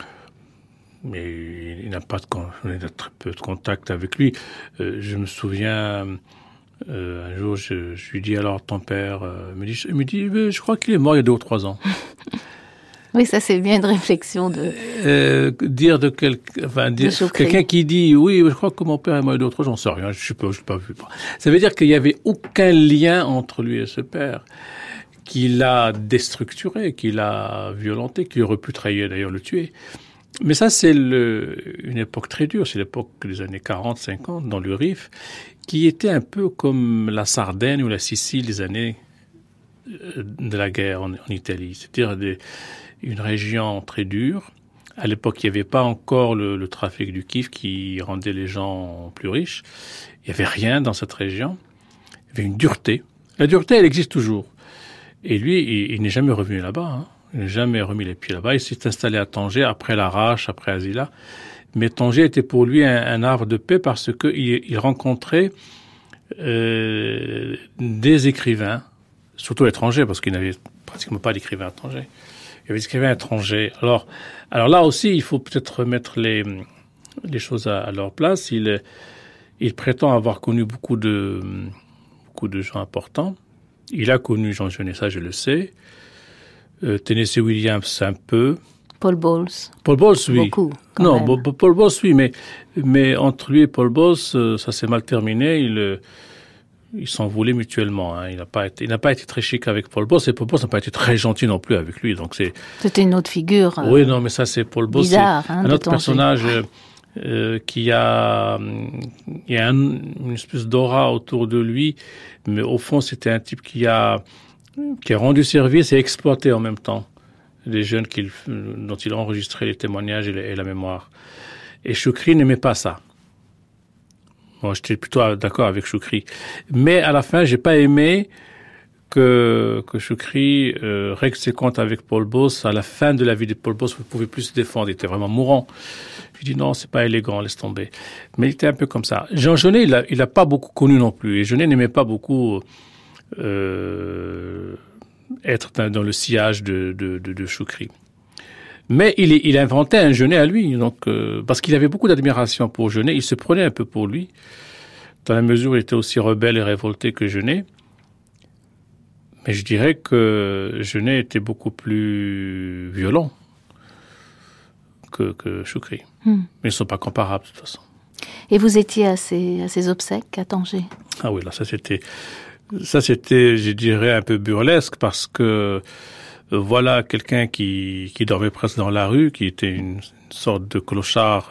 Mais il n'a pas très peu de contact avec lui. Je me souviens, un jour, je lui dis, alors ton père il me dit, je crois qu'il est mort il y a 2 ou 3 ans. Oui, ça c'est bien une réflexion de... dire quelqu'un qui dit, oui, je crois que mon père est mort il y a 2 ou 3 ans, j'en sais rien, je ne sais pas vu. Ça veut dire qu'il n'y avait aucun lien entre lui et ce père, qu'il a déstructuré, qu'il a violenté, qu'il aurait pu trahir d'ailleurs le tuer. Mais ça, c'est une époque très dure, c'est l'époque des années 40, 50, dans le Rif, qui était un peu comme la Sardaigne ou la Sicile des années de la guerre en Italie. C'est-à-dire une région très dure. À l'époque, il n'y avait pas encore le trafic du kiff qui rendait les gens plus riches. Il n'y avait rien dans cette région. Il y avait une dureté. La dureté, elle existe toujours. Et lui, il n'est jamais revenu là-bas, hein. Il n'a jamais remis les pieds là-bas. Il s'est installé à Tanger, après l'Arrache, après Azila. Mais Tanger était pour lui un havre de paix parce qu'il rencontrait des écrivains, surtout étrangers, parce qu'il n'avait pratiquement pas d'écrivains à Tanger. Il y avait des écrivains étrangers. Alors là aussi, il faut peut-être remettre les choses à leur place. Il prétend avoir connu beaucoup de gens importants. Il a connu Jean Genet, ça je le sais. Tennessee Williams un peu. Paul Bowles. Paul Bowles, oui. Beaucoup. Non, Paul Bowles, oui, mais entre lui et Paul Bowles, ça s'est mal terminé. Ils s'en voulaient mutuellement. Hein. Il n'a pas été très chic avec Paul Bowles, et Paul Bowles n'a pas été très gentil non plus avec lui. Donc c'était une autre figure. Oui, non, mais ça c'est Paul Bowles. Bizarre, c'est un autre personnage qui a une espèce d'aura autour de lui, mais au fond c'était un type qui a rendu service et exploité en même temps les jeunes dont il a enregistré les témoignages et la mémoire. Et Choukri n'aimait pas ça. Moi, j'étais plutôt d'accord avec Choukri. Mais à la fin, j'ai pas aimé que Choukri règle ses comptes avec Paul Bowles. À la fin de la vie de Paul Bowles, vous ne pouvez plus se défendre. Il était vraiment mourant. Je dis non, c'est pas élégant, laisse tomber. Mais il était un peu comme ça. Jean Genet, il a pas beaucoup connu non plus. Et Genet n'aimait pas beaucoup être dans le sillage de Choukri. Mais il inventait un Genet à lui, donc parce qu'il avait beaucoup d'admiration pour Genet, il se prenait un peu pour lui, dans la mesure où il était aussi rebelle et révolté que Genet. Mais je dirais que Genet était beaucoup plus violent que Choukri. Mais ils ne sont pas comparables de toute façon. Et vous étiez à ses obsèques à Tanger? Ah oui, là ça c'était, je dirais, un peu burlesque parce que voilà quelqu'un qui dormait presque dans la rue, qui était une sorte de clochard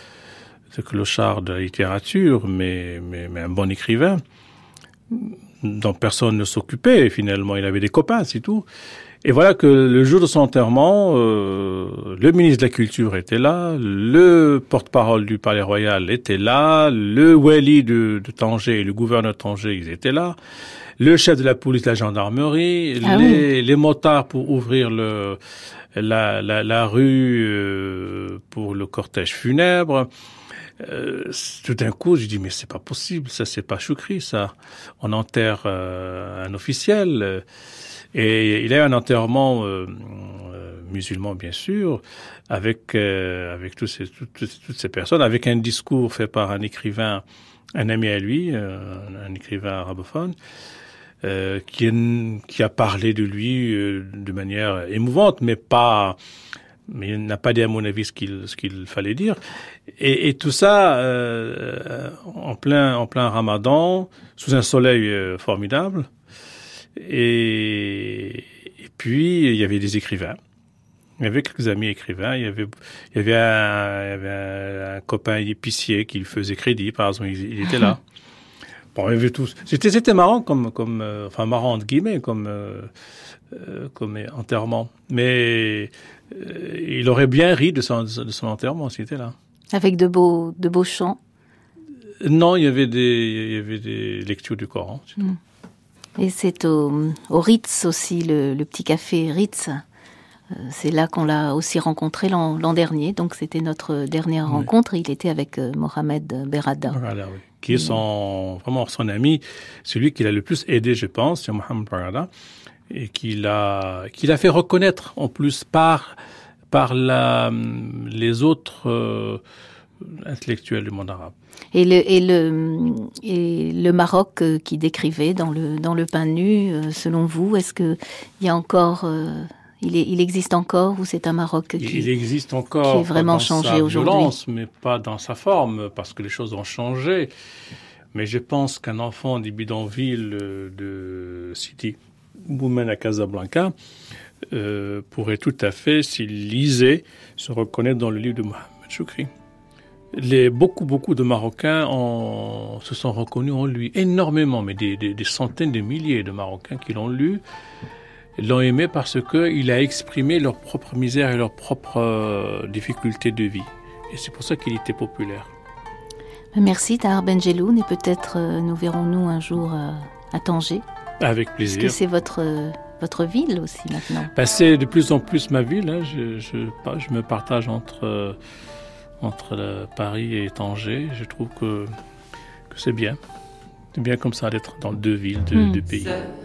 de la littérature, mais un bon écrivain, dont personne ne s'occupait finalement. Il avait des copains, c'est tout. Et voilà que le jour de son enterrement, le ministre de la Culture était là, le porte-parole du Palais Royal était là, le wali de Tanger et le gouverneur de Tanger, ils étaient là, le chef de la police de la gendarmerie, les motards pour ouvrir la rue pour le cortège funèbre. Tout d'un coup, je dis mais c'est pas possible, ça c'est pas Choukri, ça. On enterre un officiel. Et il y a un enterrement musulman, bien sûr, avec toutes ces personnes, avec un discours fait par un écrivain, un ami à lui, un écrivain arabophone, qui a parlé de lui de manière émouvante, mais il n'a pas dit à mon avis ce qu'il fallait dire. Et tout ça en plein Ramadan, sous un soleil formidable. Et puis il y avait des écrivains. Il y avait quelques amis écrivains. Il y avait un copain épicier qui faisait crédit, par exemple. Il était là. Bon, on avait vu tous. C'était marrant enfin marrant entre guillemets comme enterrement. Mais il aurait bien ri de son enterrement s'il était là. Avec de beaux chants. Non, il y avait des lectures du Coran. Et c'est au Ritz aussi, le petit café Ritz. C'est là qu'on l'a aussi rencontré l'an dernier. Donc c'était notre dernière rencontre. Il était avec Mohamed Berrada. Voilà, oui. Qui est vraiment son ami, celui qui l'a le plus aidé, je pense, c'est Mohamed Berrada, et qu'il a fait reconnaître en plus par les autres intellectuels du monde arabe. Et le Maroc qui décrivait dans le pain nu, selon vous, est-ce que il y a encore il existe encore, ou c'est un Maroc il existe encore, qui est vraiment changé aujourd'hui, violence, mais pas dans sa forme, parce que les choses ont changé. Mais je pense qu'un enfant des bidonvilles de Sidi Boumen à Casablanca pourrait tout à fait, s'il lisait, se reconnaître dans le livre de Mohamed Choukri. Beaucoup de Marocains se sont reconnus en lui, énormément, mais des centaines de milliers de Marocains qui l'ont lu, l'ont aimé parce qu'il a exprimé leur propre misère et leurs propres difficultés de vie. Et c'est pour ça qu'il était populaire. Merci Tahar Benjeloun, et peut-être nous verrons-nous un jour à Tanger. Avec plaisir. Parce que c'est votre ville aussi maintenant. C'est de plus en plus ma ville. Hein. Je me partage entre Paris et Tanger. Je trouve que c'est bien. C'est bien comme ça d'être dans deux villes, deux pays.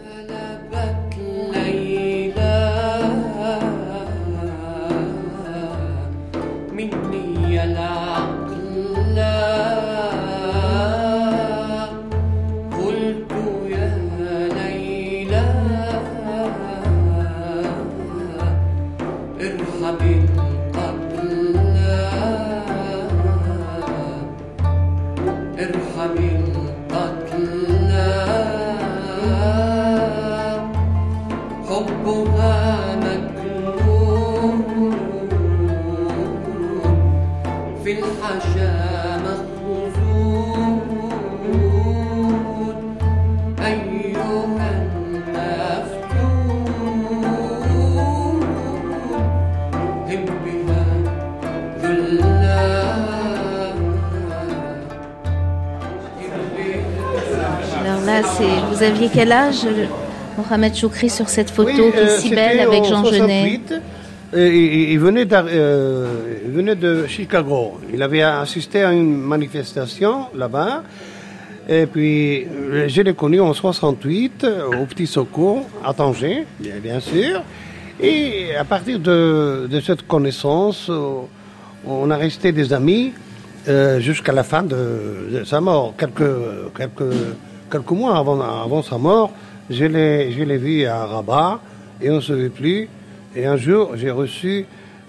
Vous aviez quel âge, Mohamed Choukri, sur cette photo qui est si belle avec Jean Genet? Il venait de Chicago. Il avait assisté à une manifestation là-bas. Et puis, je l'ai connu en 68 au Petit Secours, à Tanger, bien sûr. Et à partir de cette connaissance, on a resté des amis jusqu'à la fin de sa mort. Quelques mois avant sa mort, je l'ai vu à Rabat et on ne se vit plus. Et un jour, j'ai reçu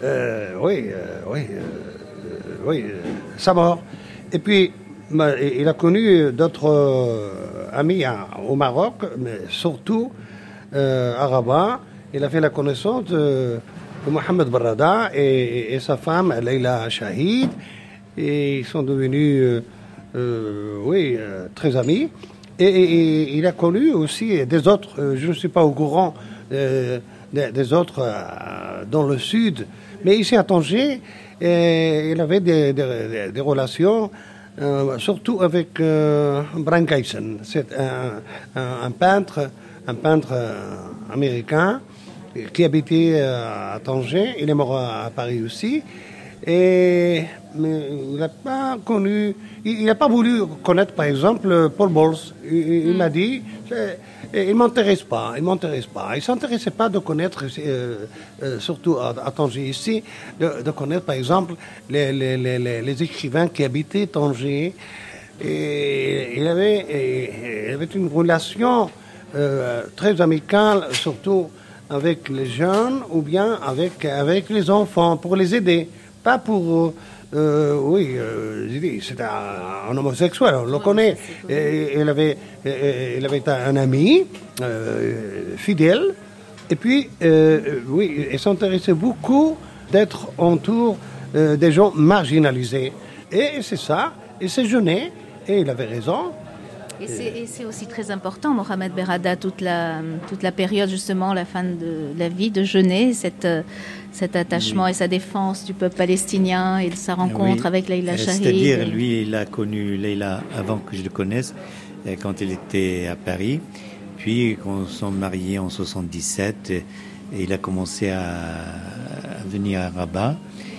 sa mort. Et puis, il a connu d'autres amis au Maroc, mais surtout à Rabat. Il a fait la connaissance de Mohamed Berrada et sa femme, Leila Shahid. Et ils sont devenus très amis. Et il a connu aussi des autres, je ne suis pas au courant des autres dans le sud, mais ici à Tanger, il avait des relations, surtout avec Brian Gysin. C'est un peintre américain qui habitait à Tanger. Il est mort à Paris aussi. Mais il n'a pas connu, il n'a pas voulu connaître, par exemple, Paul Bowles. Il m'a dit, il m'intéresse pas. Il s'intéressait pas de connaître, surtout à Tanger ici, de connaître, par exemple, les écrivains qui habitaient Tanger. Et il avait une relation très amicale, surtout avec les jeunes ou bien avec les enfants, pour les aider. Pas pour... c'était un homosexuel, on le connaît. Il avait un ami fidèle. Et puis, il s'intéressait beaucoup d'être autour des gens marginalisés. Et c'est ça, et c'est Genet, et il avait raison. Et c'est aussi très important, Mohamed Berrada, toute la période, justement, la fin de la vie de Jeunet, cet attachement et sa défense du peuple palestinien et de sa rencontre avec Leïla Shahid. C'est-à-dire, lui, il a connu Leïla avant que je le connaisse, quand il était à Paris. Puis, quand ils sont mariés en 77, il a commencé à venir à Rabat.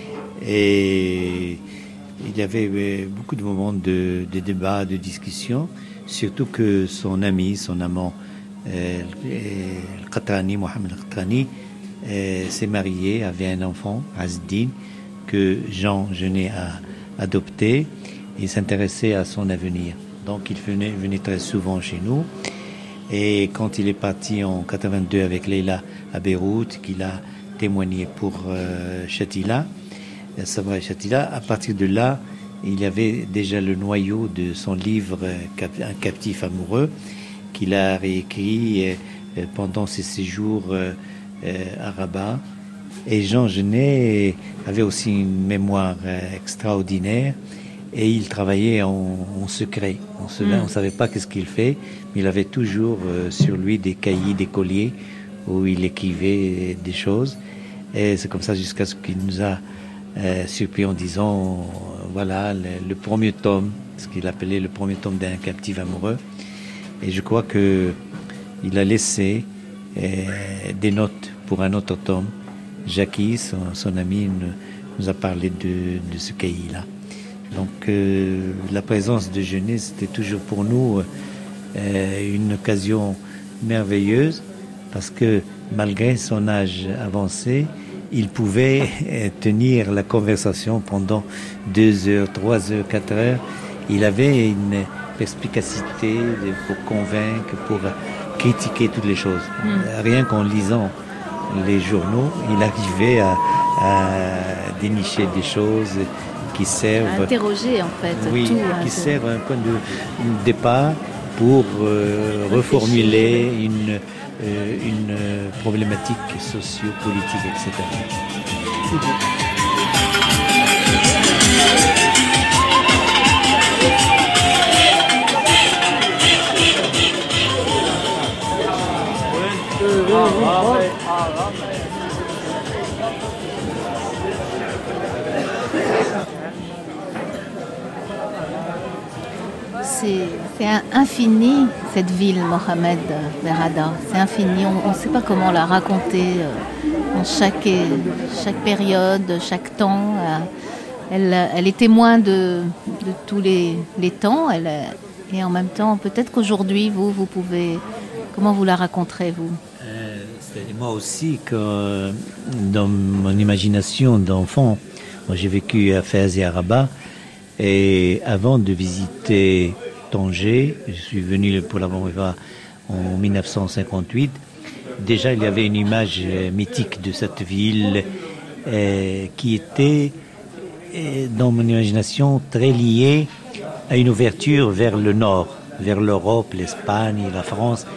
Et il y avait beaucoup de moments de débat, de discussion. Surtout que son ami, son amant, Al-Qatrani, Mohamed Al-Qatrani, s'est marié, avait un enfant, Azdin, que Jean Genet a adopté et s'intéressait à son avenir. Donc il venait très souvent chez nous. Et quand il est parti en 82 avec Leïla à Beyrouth, qu'il a témoigné pour Shatila, Sabra et Shatila, à partir de là, il y avait déjà le noyau de son livre Un captif amoureux qu'il a réécrit pendant ses séjours à Rabat. Et Jean Genet avait aussi une mémoire extraordinaire et il travaillait en secret. On ne savait pas qu'est-ce qu'il fait, mais il avait toujours sur lui des cahiers, des colliers où il écrivait des choses. Et c'est comme ça jusqu'à ce qu'il nous a surpris en disant voilà le premier tome, ce qu'il appelait le premier tome d'un captif amoureux. Et je crois que il a laissé des notes pour un autre tome. Jackie, son ami, nous a parlé de ce cahier-là. Donc la présence de Genet, c'était toujours pour nous une occasion merveilleuse parce que malgré son âge avancé, il pouvait tenir la conversation pendant 2 heures, 3 heures, 4 heures. Il avait une perspicacité pour convaincre, pour critiquer toutes les choses. Rien qu'en lisant les journaux, il arrivait à dénicher des choses qui servent... À interroger, en fait. Oui, tout, qui servent un point de départ pour reformuler une problématique socio-politique, etc. C'est infini, cette ville, Mohamed Berrada. C'est infini. On ne sait pas comment la raconter en chaque période, chaque temps. Elle est témoin de tous les temps. Et en même temps, peut-être qu'aujourd'hui, vous pouvez... Comment vous la raconterez, vous ? Moi aussi, dans mon imagination d'enfant, moi j'ai vécu à Fès et à Rabat. Et avant de visiter Tanger, je suis venu pour la première fois en 1958. Déjà, il y avait une image mythique de cette ville qui était, dans mon imagination, très liée à une ouverture vers le nord, vers l'Europe, l'Espagne, la France.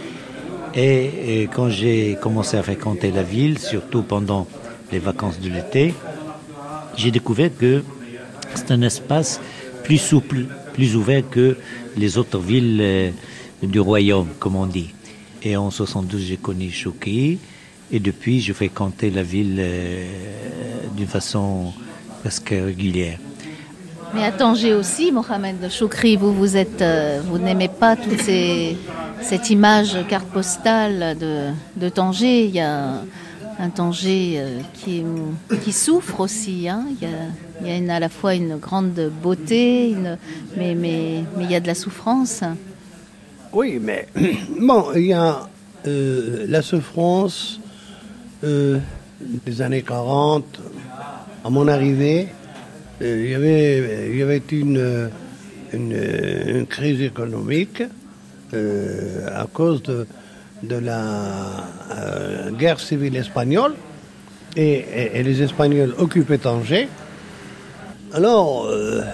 Et quand j'ai commencé à fréquenter la ville, surtout pendant les vacances de l'été, j'ai découvert que c'est un espace plus souple, plus ouvert que les autres villes du royaume, comme on dit. Et en 72, j'ai connu Choukri, et depuis, je fréquentais la ville d'une façon presque régulière. Mais à Tanger aussi, Mohamed Choukri, vous n'aimez pas toute cette image carte postale de Tanger. Il y a un Tanger qui souffre aussi. Hein. Il y a à la fois une grande beauté, mais il y a de la souffrance. Oui, mais bon, il y a la souffrance des années 40. À mon arrivée, il y avait une crise économique à cause de la guerre civile espagnole et les Espagnols occupaient Tanger. Alors,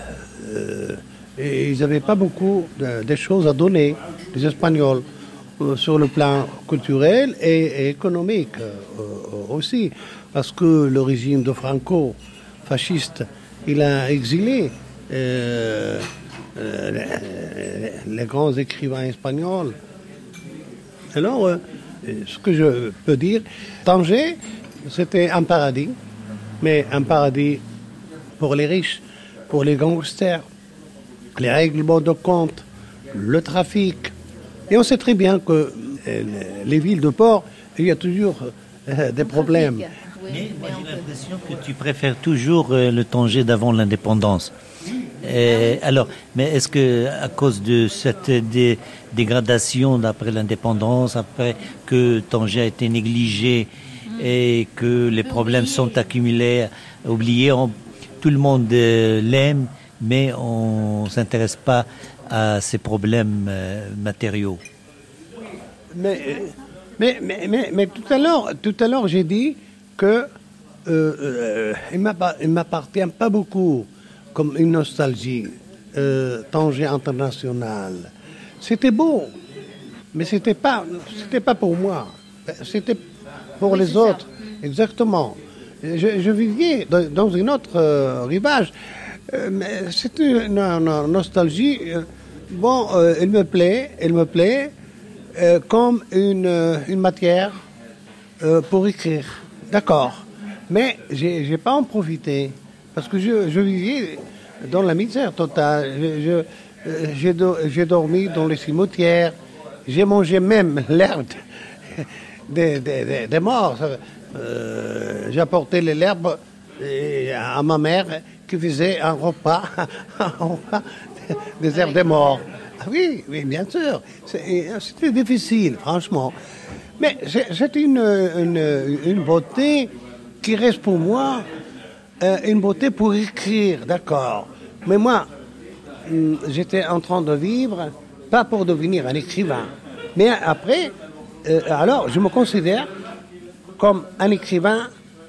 ils n'avaient pas beaucoup de choses à donner, les Espagnols, sur le plan culturel et économique aussi, parce que le régime de Franco, fasciste, il a exilé les grands écrivains espagnols. Alors, ce que je peux dire, Tanger, c'était un paradis, mais un paradis pour les riches, pour les gangsters, les règlements de compte, le trafic. Et on sait très bien que les villes de port, il y a toujours des problèmes. Mais moi, j'ai l'impression que tu préfères toujours le Tanger d'avant l'indépendance. Alors, mais est-ce que à cause de cette dégradation d'après l'indépendance, après que Tanger a été négligé et que les problèmes sont accumulés, oubliés, tout le monde l'aime, mais on s'intéresse pas à ces problèmes matériaux. Mais tout à l'heure, j'ai dit que il m'appartient pas beaucoup comme une nostalgie. Tanger International, c'était beau, mais c'était pas pour moi. C'était pour les autres, exactement. Je vivais dans une autre rivage. Mais c'est une nostalgie. Bon, elle me plaît comme une matière pour écrire. D'accord. Mais j'ai pas en profité parce que je vivais dans la misère totale. J'ai dormi dans les cimetières. J'ai mangé même l'herbe des morts. J'apportais l'herbe à ma mère qui faisait un repas des herbes des morts. Ah oui, bien sûr. C'était difficile, franchement. Mais c'est une beauté qui reste pour moi, une beauté pour écrire, d'accord. Mais moi, j'étais en train de vivre, pas pour devenir un écrivain. Mais après, alors, je me considère comme un écrivain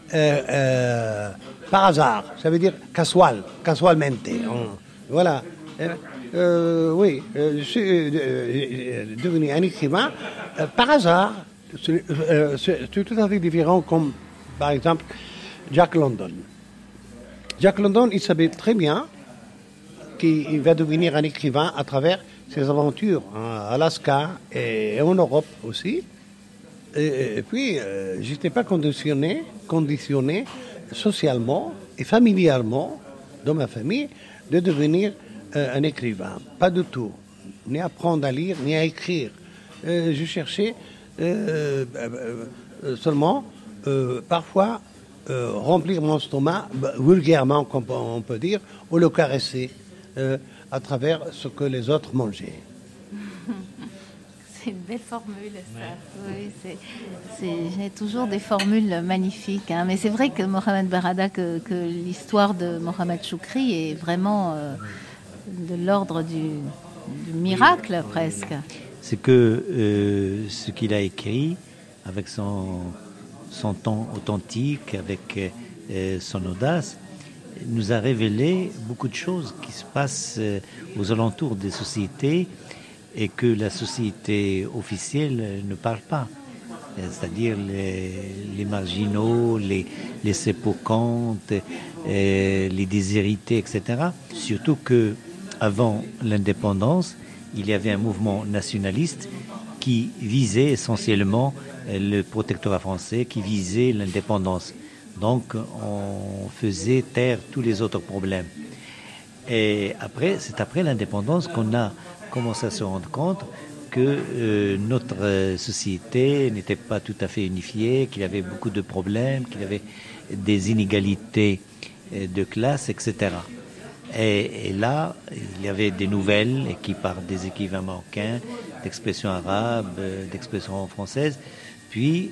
par hasard, ça veut dire casualmente. Voilà. Oui, je suis devenu un écrivain par hasard. C'est tout à fait différent comme, par exemple, Jack London. Jack London, il savait très bien qu'il va devenir un écrivain à travers ses aventures en Alaska et en Europe aussi. Et puis, je n'étais pas conditionné socialement et familialement, dans ma famille, de devenir un écrivain. Pas du tout. Ni apprendre à lire, ni à écrire. Je cherchais seulement, parfois, remplir mon estomac, vulgairement, comme on peut dire, ou le caresser à travers ce que les autres mangeaient. C'est une belle formule, ça. Oui, j'ai toujours des formules magnifiques. Hein. Mais c'est vrai que Mohamed Barada, que l'histoire de Mohamed Choukri est vraiment de l'ordre du miracle, presque. C'est que ce qu'il a écrit, avec son ton authentique, avec son audace, nous a révélé beaucoup de choses qui se passent aux alentours des sociétés et que la société officielle ne parle pas. C'est-à-dire les marginaux, les sépocantes, les déshérités, etc. Surtout que avant l'indépendance, il y avait un mouvement nationaliste qui visait essentiellement le protectorat français, qui visait l'indépendance. Donc, on faisait taire tous les autres problèmes. Et après, c'est après l'indépendance qu'on a commencé à se rendre compte que notre société n'était pas tout à fait unifiée, qu'il y avait beaucoup de problèmes, qu'il y avait des inégalités de classe, etc. Et là, il y avait des nouvelles qui parlent des écrivains marocains, d'expressions arabes, d'expressions françaises. Puis,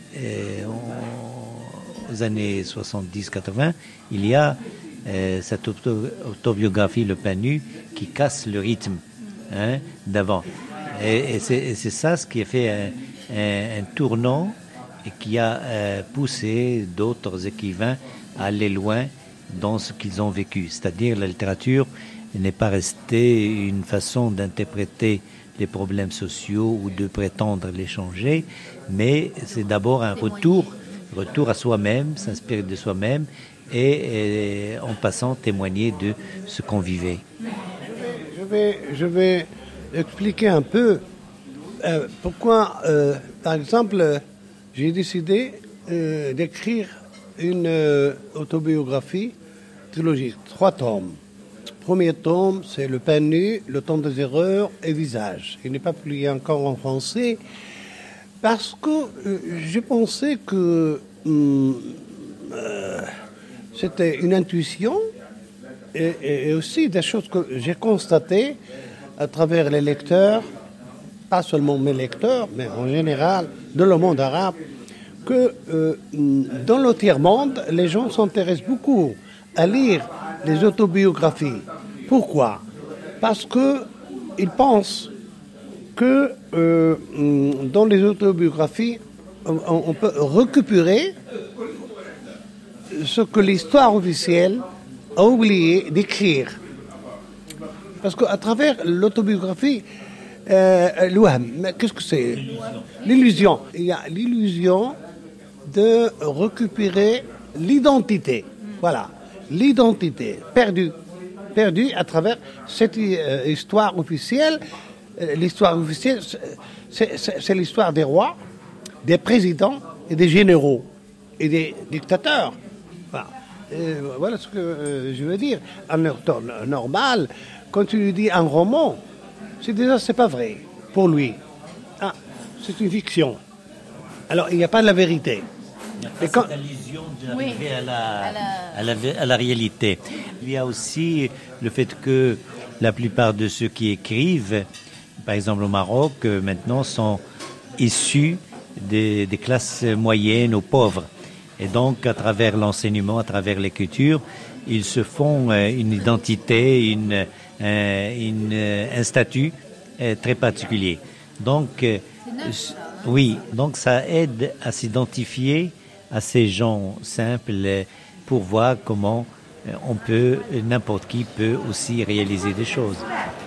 aux années 70-80, il y a cette autobiographie Le Pain Nu qui casse le rythme d'avant. Et c'est ça ce qui a fait un tournant et qui a poussé d'autres écrivains à aller loin dans ce qu'ils ont vécu. C'est-à-dire la littérature n'est pas restée une façon d'interpréter les problèmes sociaux ou de prétendre les changer, mais c'est d'abord un retour à soi-même, s'inspirer de soi-même et en passant témoigner de ce qu'on vivait. Je je vais expliquer un peu pourquoi, par exemple, j'ai décidé d'écrire une autobiographie trilogique, 3 tomes. Premier tome, c'est Le pain nu, Le temps des erreurs et Visage. Il n'est pas publié encore en français parce que j'ai pensé que c'était une intuition et aussi des choses que j'ai constatées à travers les lecteurs, pas seulement mes lecteurs, mais en général de le monde arabe, que dans le tiers-monde, les gens s'intéressent beaucoup à lire les autobiographies. Pourquoi ? Parce qu'ils pensent que dans les autobiographies, on peut récupérer ce que l'histoire officielle a oublié d'écrire. Parce qu'à travers l'autobiographie, qu'est-ce que c'est ? L'illusion. Il y a l'illusion de récupérer l'identité. Voilà, l'identité perdue à travers cette histoire officielle. L'histoire officielle, c'est l'histoire des rois, des présidents et des généraux et des dictateurs. Voilà ce que je veux dire. En temps normal, quand tu lui dis un roman, c'est pas vrai pour lui. C'est une fiction. Alors il n'y a pas de la vérité. Cette allusion d'arriver à la réalité. Il y a aussi le fait que la plupart de ceux qui écrivent, par exemple au Maroc, maintenant sont issus des classes moyennes ou pauvres. Et donc, à travers l'enseignement, à travers l'écriture, ils se font une identité, un statut très particulier. Donc, oui, donc ça aide à s'identifier à ces gens simples pour voir comment n'importe qui peut aussi réaliser des choses.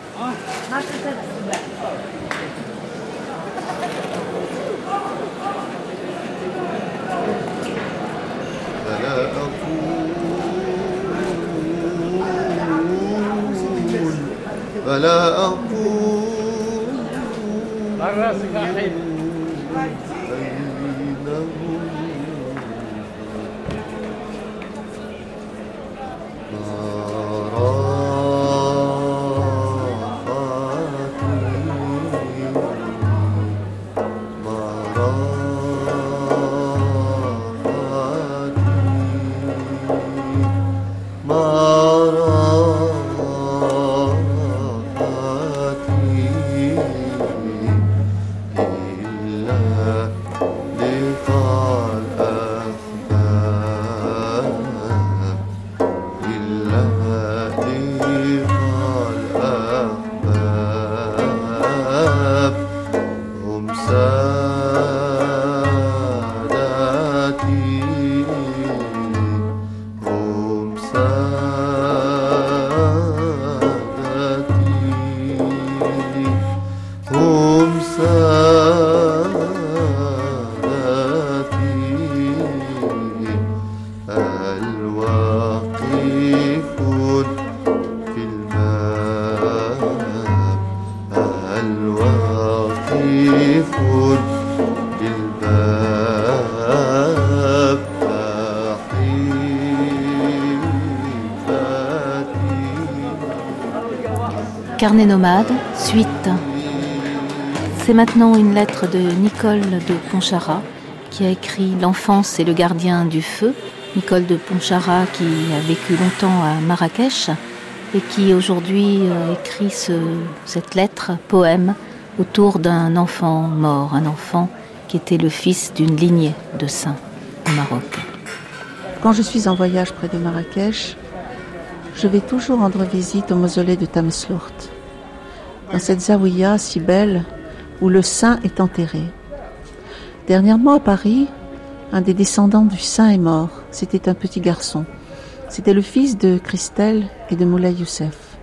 Carnet nomade, suite. C'est maintenant une lettre de Nicole de Ponchara qui a écrit « L'enfance et le gardien du feu ». Nicole de Ponchara qui a vécu longtemps à Marrakech et qui aujourd'hui écrit cette lettre, poème, autour d'un enfant mort, un enfant qui était le fils d'une lignée de saints au Maroc. Quand je suis en voyage près de Marrakech, je vais toujours rendre visite au mausolée de Tameslourt, dans cette zaouïa si belle où le saint est enterré. Dernièrement à Paris, un des descendants du saint est mort. C'était un petit garçon. C'était le fils de Christelle et de Moulay Youssef.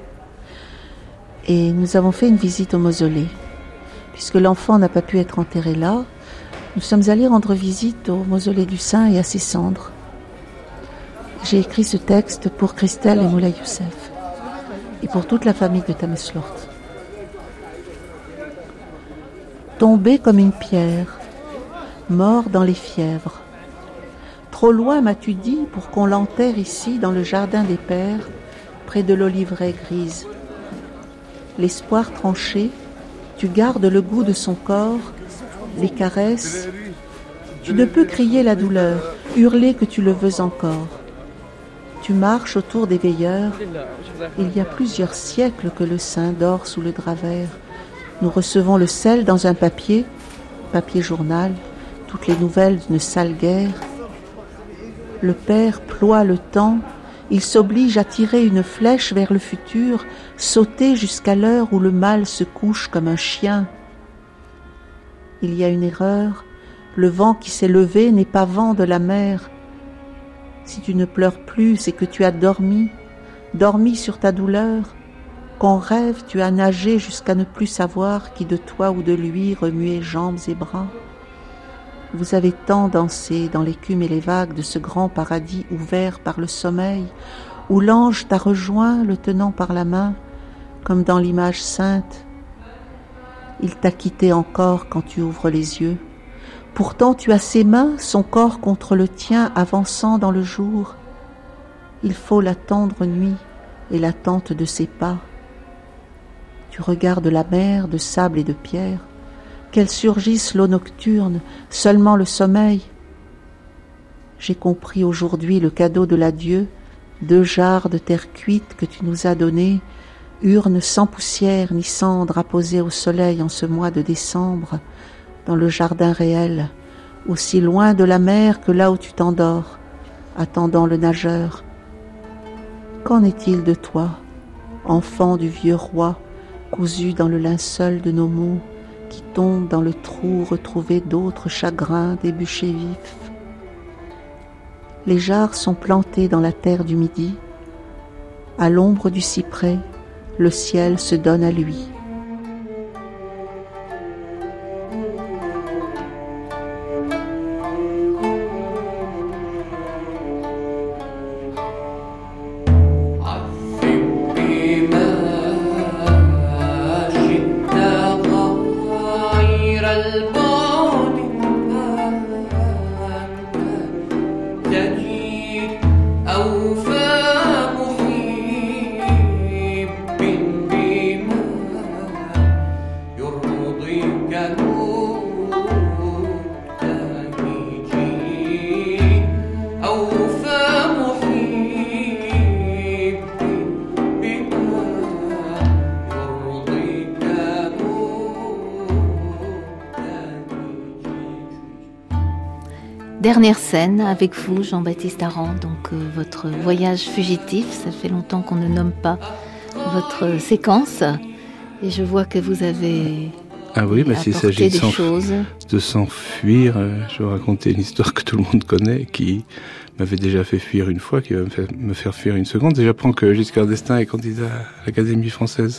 Et nous avons fait une visite au mausolée. Puisque l'enfant n'a pas pu être enterré là, nous sommes allés rendre visite au mausolée du saint et à ses cendres. J'ai écrit ce texte pour Christelle et Moulay Youssef. et pour toute la famille de Tameslort. Tombé comme une pierre, mort dans les fièvres. Trop loin m'as-tu dit pour qu'on l'enterre ici dans le jardin des pères, près de l'oliveraie grise. L'espoir tranché, tu gardes le goût de son corps, les caresses. Tu ne peux crier la douleur, hurler que tu le veux encore. Tu marches autour des veilleurs. Il y a plusieurs siècles que le sein dort sous le drap vert. Nous recevons le sel dans un papier journal, toutes les nouvelles d'une sale guerre. Le père ploie le temps, il s'oblige à tirer une flèche vers le futur, sauter jusqu'à l'heure où le mal se couche comme un chien. Il y a une erreur, le vent qui s'est levé n'est pas vent de la mer. Si tu ne pleures plus, c'est que tu as dormi sur ta douleur. Qu'en rêve, tu as nagé jusqu'à ne plus savoir qui de toi ou de lui remuait jambes et bras. Vous avez tant dansé dans l'écume et les vagues de ce grand paradis ouvert par le sommeil, où l'ange t'a rejoint, le tenant par la main, comme dans l'image sainte. Il t'a quitté encore quand tu ouvres les yeux. Pourtant tu as ses mains, son corps contre le tien, avançant dans le jour. Il faut la tendre nuit et l'attente de ses pas. Tu regardes la mer de sable et de pierre, qu'elle surgisse l'eau nocturne, seulement le sommeil. J'ai compris aujourd'hui le cadeau de l'adieu, 2 jarres de terre cuite que tu nous as données, urne sans poussière ni cendre apposée au soleil en ce mois de décembre, dans le jardin réel, aussi loin de la mer que là où tu t'endors, attendant le nageur. Qu'en est-il de toi, enfant du vieux roi, cousu dans le linceul de nos maux, qui tombe dans le trou retrouvé d'autres chagrins, des bûchers vifs? Les jarres sont plantées dans la terre du midi. À l'ombre du cyprès, le ciel se donne à lui. Dernière scène avec vous, Jean-Baptiste Aran, donc votre voyage fugitif, ça fait longtemps qu'on ne nomme pas votre séquence, et je vois que vous avez s'il s'agit de s'enfuir, je vais raconter une histoire que tout le monde connaît, qui m'avait déjà fait fuir une fois, qui va me faire fuir une seconde, et j'apprends que Giscard d'Estaing est candidat à l'Académie française.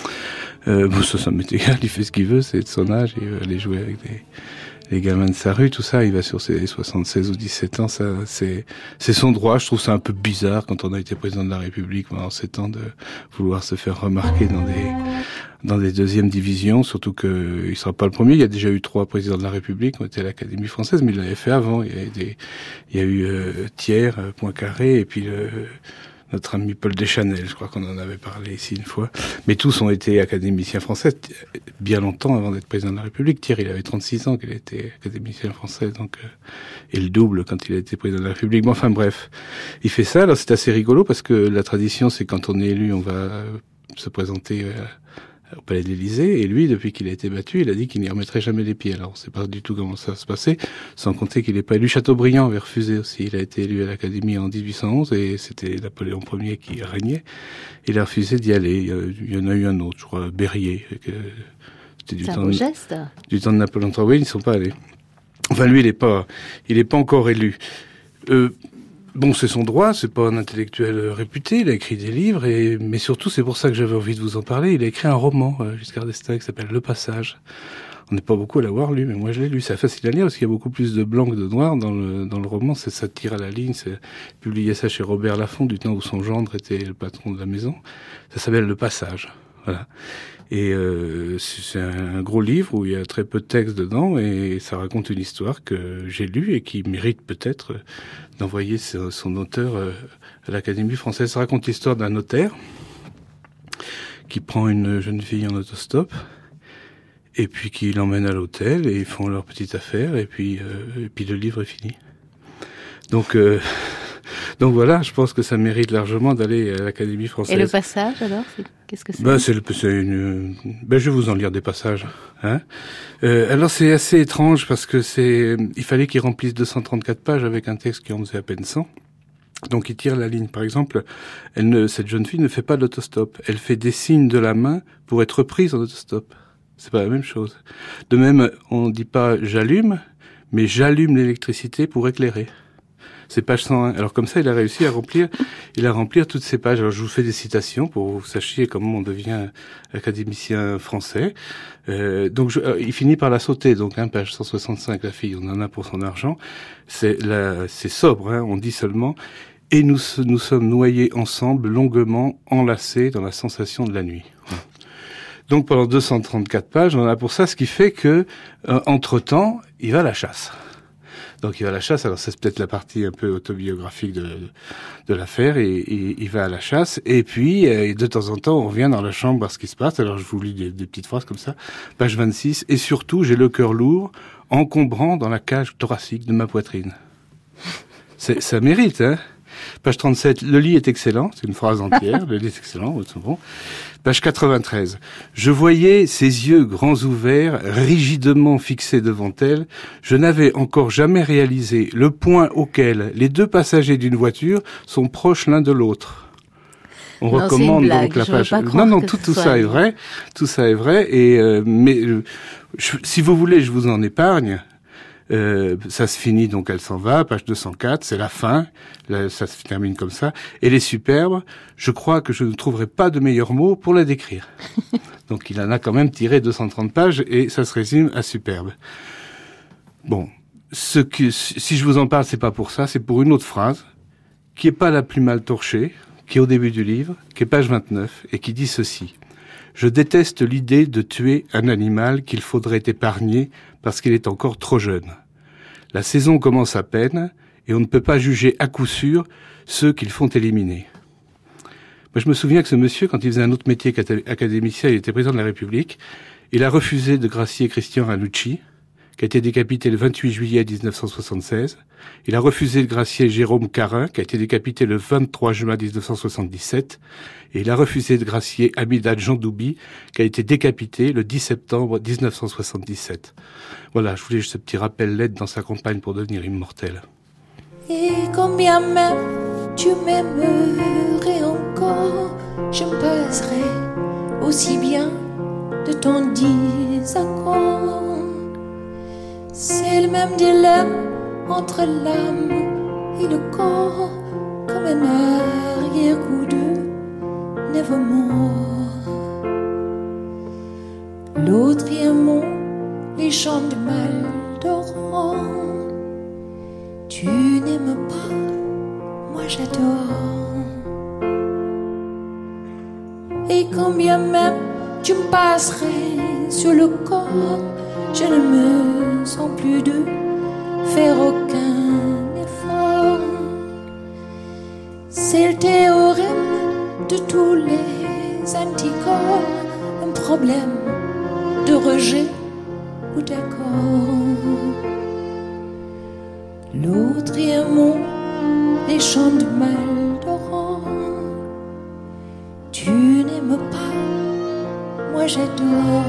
Ça m'est égal, il fait ce qu'il veut, c'est de son âge, il veut aller jouer avec les gamins de sa rue, tout ça, il va sur ses 76 ou 17 ans, ça, c'est son droit. Je trouve ça un peu bizarre quand on a été président de la République pendant 7 ans de vouloir se faire remarquer dans des deuxièmes divisions, surtout que il sera pas le premier. Il y a déjà eu 3 présidents de la République qui ont été à l'Académie française, mais il l'avait fait avant. Il y a eu Thiers, Poincaré, et puis notre ami Paul Deschanel, je crois qu'on en avait parlé ici une fois. Mais tous ont été académiciens français bien longtemps avant d'être président de la République. Thierry, il avait 36 ans qu'il a été académicien français, donc et le double quand il a été président de la République. Mais enfin bref, il fait ça. Alors c'est assez rigolo parce que la tradition, c'est quand on est élu, on va se présenter au Palais de l'Élysée, et lui, depuis qu'il a été battu, il a dit qu'il n'y remettrait jamais les pieds. Alors on ne sait pas du tout comment ça va se passer, sans compter qu'il n'est pas élu. Chateaubriand avait refusé aussi. Il a été élu à l'Académie en 1811, et c'était Napoléon Ier qui régnait. Il a refusé d'y aller. Il y en a eu un autre, je crois, Berryer. C'était du temps de Napoléon III. Oui, ils ne sont pas allés. Enfin, lui, il est pas encore élu. Bon, c'est son droit, c'est pas un intellectuel réputé, il a écrit des livres, mais surtout, c'est pour ça que j'avais envie de vous en parler, il a écrit un roman, Giscard d'Estaing, qui s'appelle Le Passage, On n'est pas beaucoup à l'avoir lu, mais moi je l'ai lu. C'est facile à lire parce qu'il y a beaucoup plus de blanc que de noir dans le roman. Ça tire à la ligne. C'est publié ça chez Robert Laffont du temps où son gendre était le patron de la maison. Ça s'appelle Le Passage. Voilà. Et c'est un gros livre où il y a très peu de texte dedans et ça raconte une histoire que j'ai lue et qui mérite peut-être d'envoyer son auteur à l'Académie française. Ça raconte l'histoire d'un notaire qui prend une jeune fille en autostop et puis qui l'emmène à l'hôtel et ils font leur petite affaire et puis le livre est fini. Donc voilà, je pense que ça mérite largement d'aller à l'Académie française. Et Le Passage, alors, qu'est-ce que c'est? Je vais vous en lire des passages. Hein. Alors c'est assez étrange parce que il fallait qu'il remplisse 234 pages avec un texte qui en faisait à peine 100. Donc il tire la ligne. Par exemple, cette jeune fille ne fait pas d'autostop. Elle fait des signes de la main pour être prise en autostop. C'est pas la même chose. De même, on dit pas j'allume, mais j'allume l'électricité pour éclairer. C'est page 101. Alors comme ça, il a réussi à remplir toutes ces pages. Alors je vous fais des citations pour que vous sachiez comment on devient académicien français. Il finit par la sauter. Donc page 165, la fille, on en a pour son argent. C'est sobre. Hein, on dit seulement et nous sommes noyés ensemble, longuement enlacés dans la sensation de la nuit. Donc pendant 234 pages, on en a pour ça, ce qui fait que entre-temps, il va à la chasse. Donc il va à la chasse, alors c'est peut-être la partie un peu autobiographique de l'affaire, et il va à la chasse, et puis de temps en temps on revient dans la chambre voir ce qui se passe, alors je vous lis des petites phrases comme ça, page 26, et surtout j'ai le cœur lourd, encombrant dans la cage thoracique de ma poitrine. Ça mérite, hein. Page 37, le lit est excellent, c'est une phrase entière, le lit est excellent, c'est bon. Page 93, je voyais ses yeux grands ouverts, rigidement fixés devant elle. Je n'avais encore jamais réalisé le point auquel les deux passagers d'une voiture sont proches l'un de l'autre. On recommande donc la page. Non, tout ça est vrai. Tout ça est vrai. Et si vous voulez, je vous en épargne. Ça se finit, donc elle s'en va, page 204, c'est la fin, là, ça se termine comme ça. Elle est superbe, je crois que je ne trouverai pas de meilleur mot pour la décrire. Donc il en a quand même tiré 230 pages et ça se résume à superbe. Bon, si je vous en parle, c'est pas pour ça, c'est pour une autre phrase, qui est pas la plus mal torchée, qui est au début du livre, qui est page 29, et qui dit ceci. Je déteste l'idée de tuer un animal qu'il faudrait épargner parce qu'il est encore trop jeune. La saison commence à peine et on ne peut pas juger à coup sûr ceux qu'ils font éliminer. Moi, je me souviens que ce monsieur, quand il faisait un autre métier qu'académicien, il était président de la République, il a refusé de gracier Christian Ranucci, qui a été décapité le 28 juillet 1976. Il a refusé de gracier Jérôme Carin, qui a été décapité le 23 juin 1977. Et il a refusé de gracier Amidad Jandoubi, qui a été décapité le 10 septembre 1977. Voilà, je voulais juste ce petit rappel l'aide dans sa campagne pour devenir immortel. Et combien même tu m'aimerais encore, je me passerai aussi bien de ton désaccord. C'est le même dilemme entre l'âme et le corps, comme un arrière-coup de Nevermore. L'autre y aimant les chants de Maldoror. Tu n'aimes pas, moi j'adore. Et combien même tu me passerais sur le corps, je ne me sens plus de faire aucun effort. C'est le théorème de tous les anticorps, un problème de rejet ou d'accord. L'autre y aimant les chants de Maldoror. Tu n'aimes pas, moi j'adore.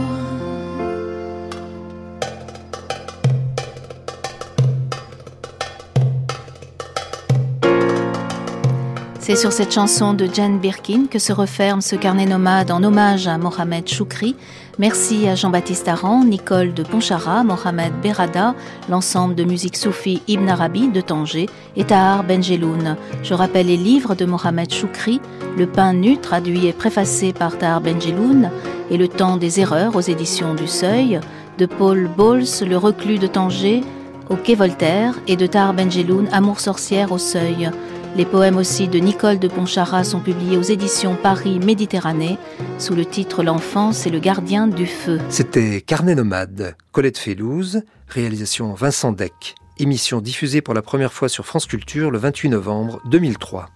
C'est sur cette chanson de Jane Birkin que se referme ce carnet nomade en hommage à Mohamed Choukri. Merci à Jean-Baptiste Aran, Nicole de Ponchara, Mohamed Berada, l'ensemble de musique soufie Ibn Arabi de Tanger et Tahar Benjeloun. Je rappelle les livres de Mohamed Choukri, Le pain nu, traduit et préfacé par Tahar Benjeloun, et Le temps des erreurs aux éditions du Seuil, de Paul Bowles, Le reclus de Tanger, au Quai Voltaire, et de Tahar Benjeloun, Amour sorcière au Seuil. Les poèmes aussi de Nicole de Pontcharrat sont publiés aux éditions Paris Méditerranée sous le titre L'enfance et le gardien du feu. C'était Carnet nomade, Colette Félouz, réalisation Vincent Deck. Émission diffusée pour la première fois sur France Culture le 28 novembre 2003.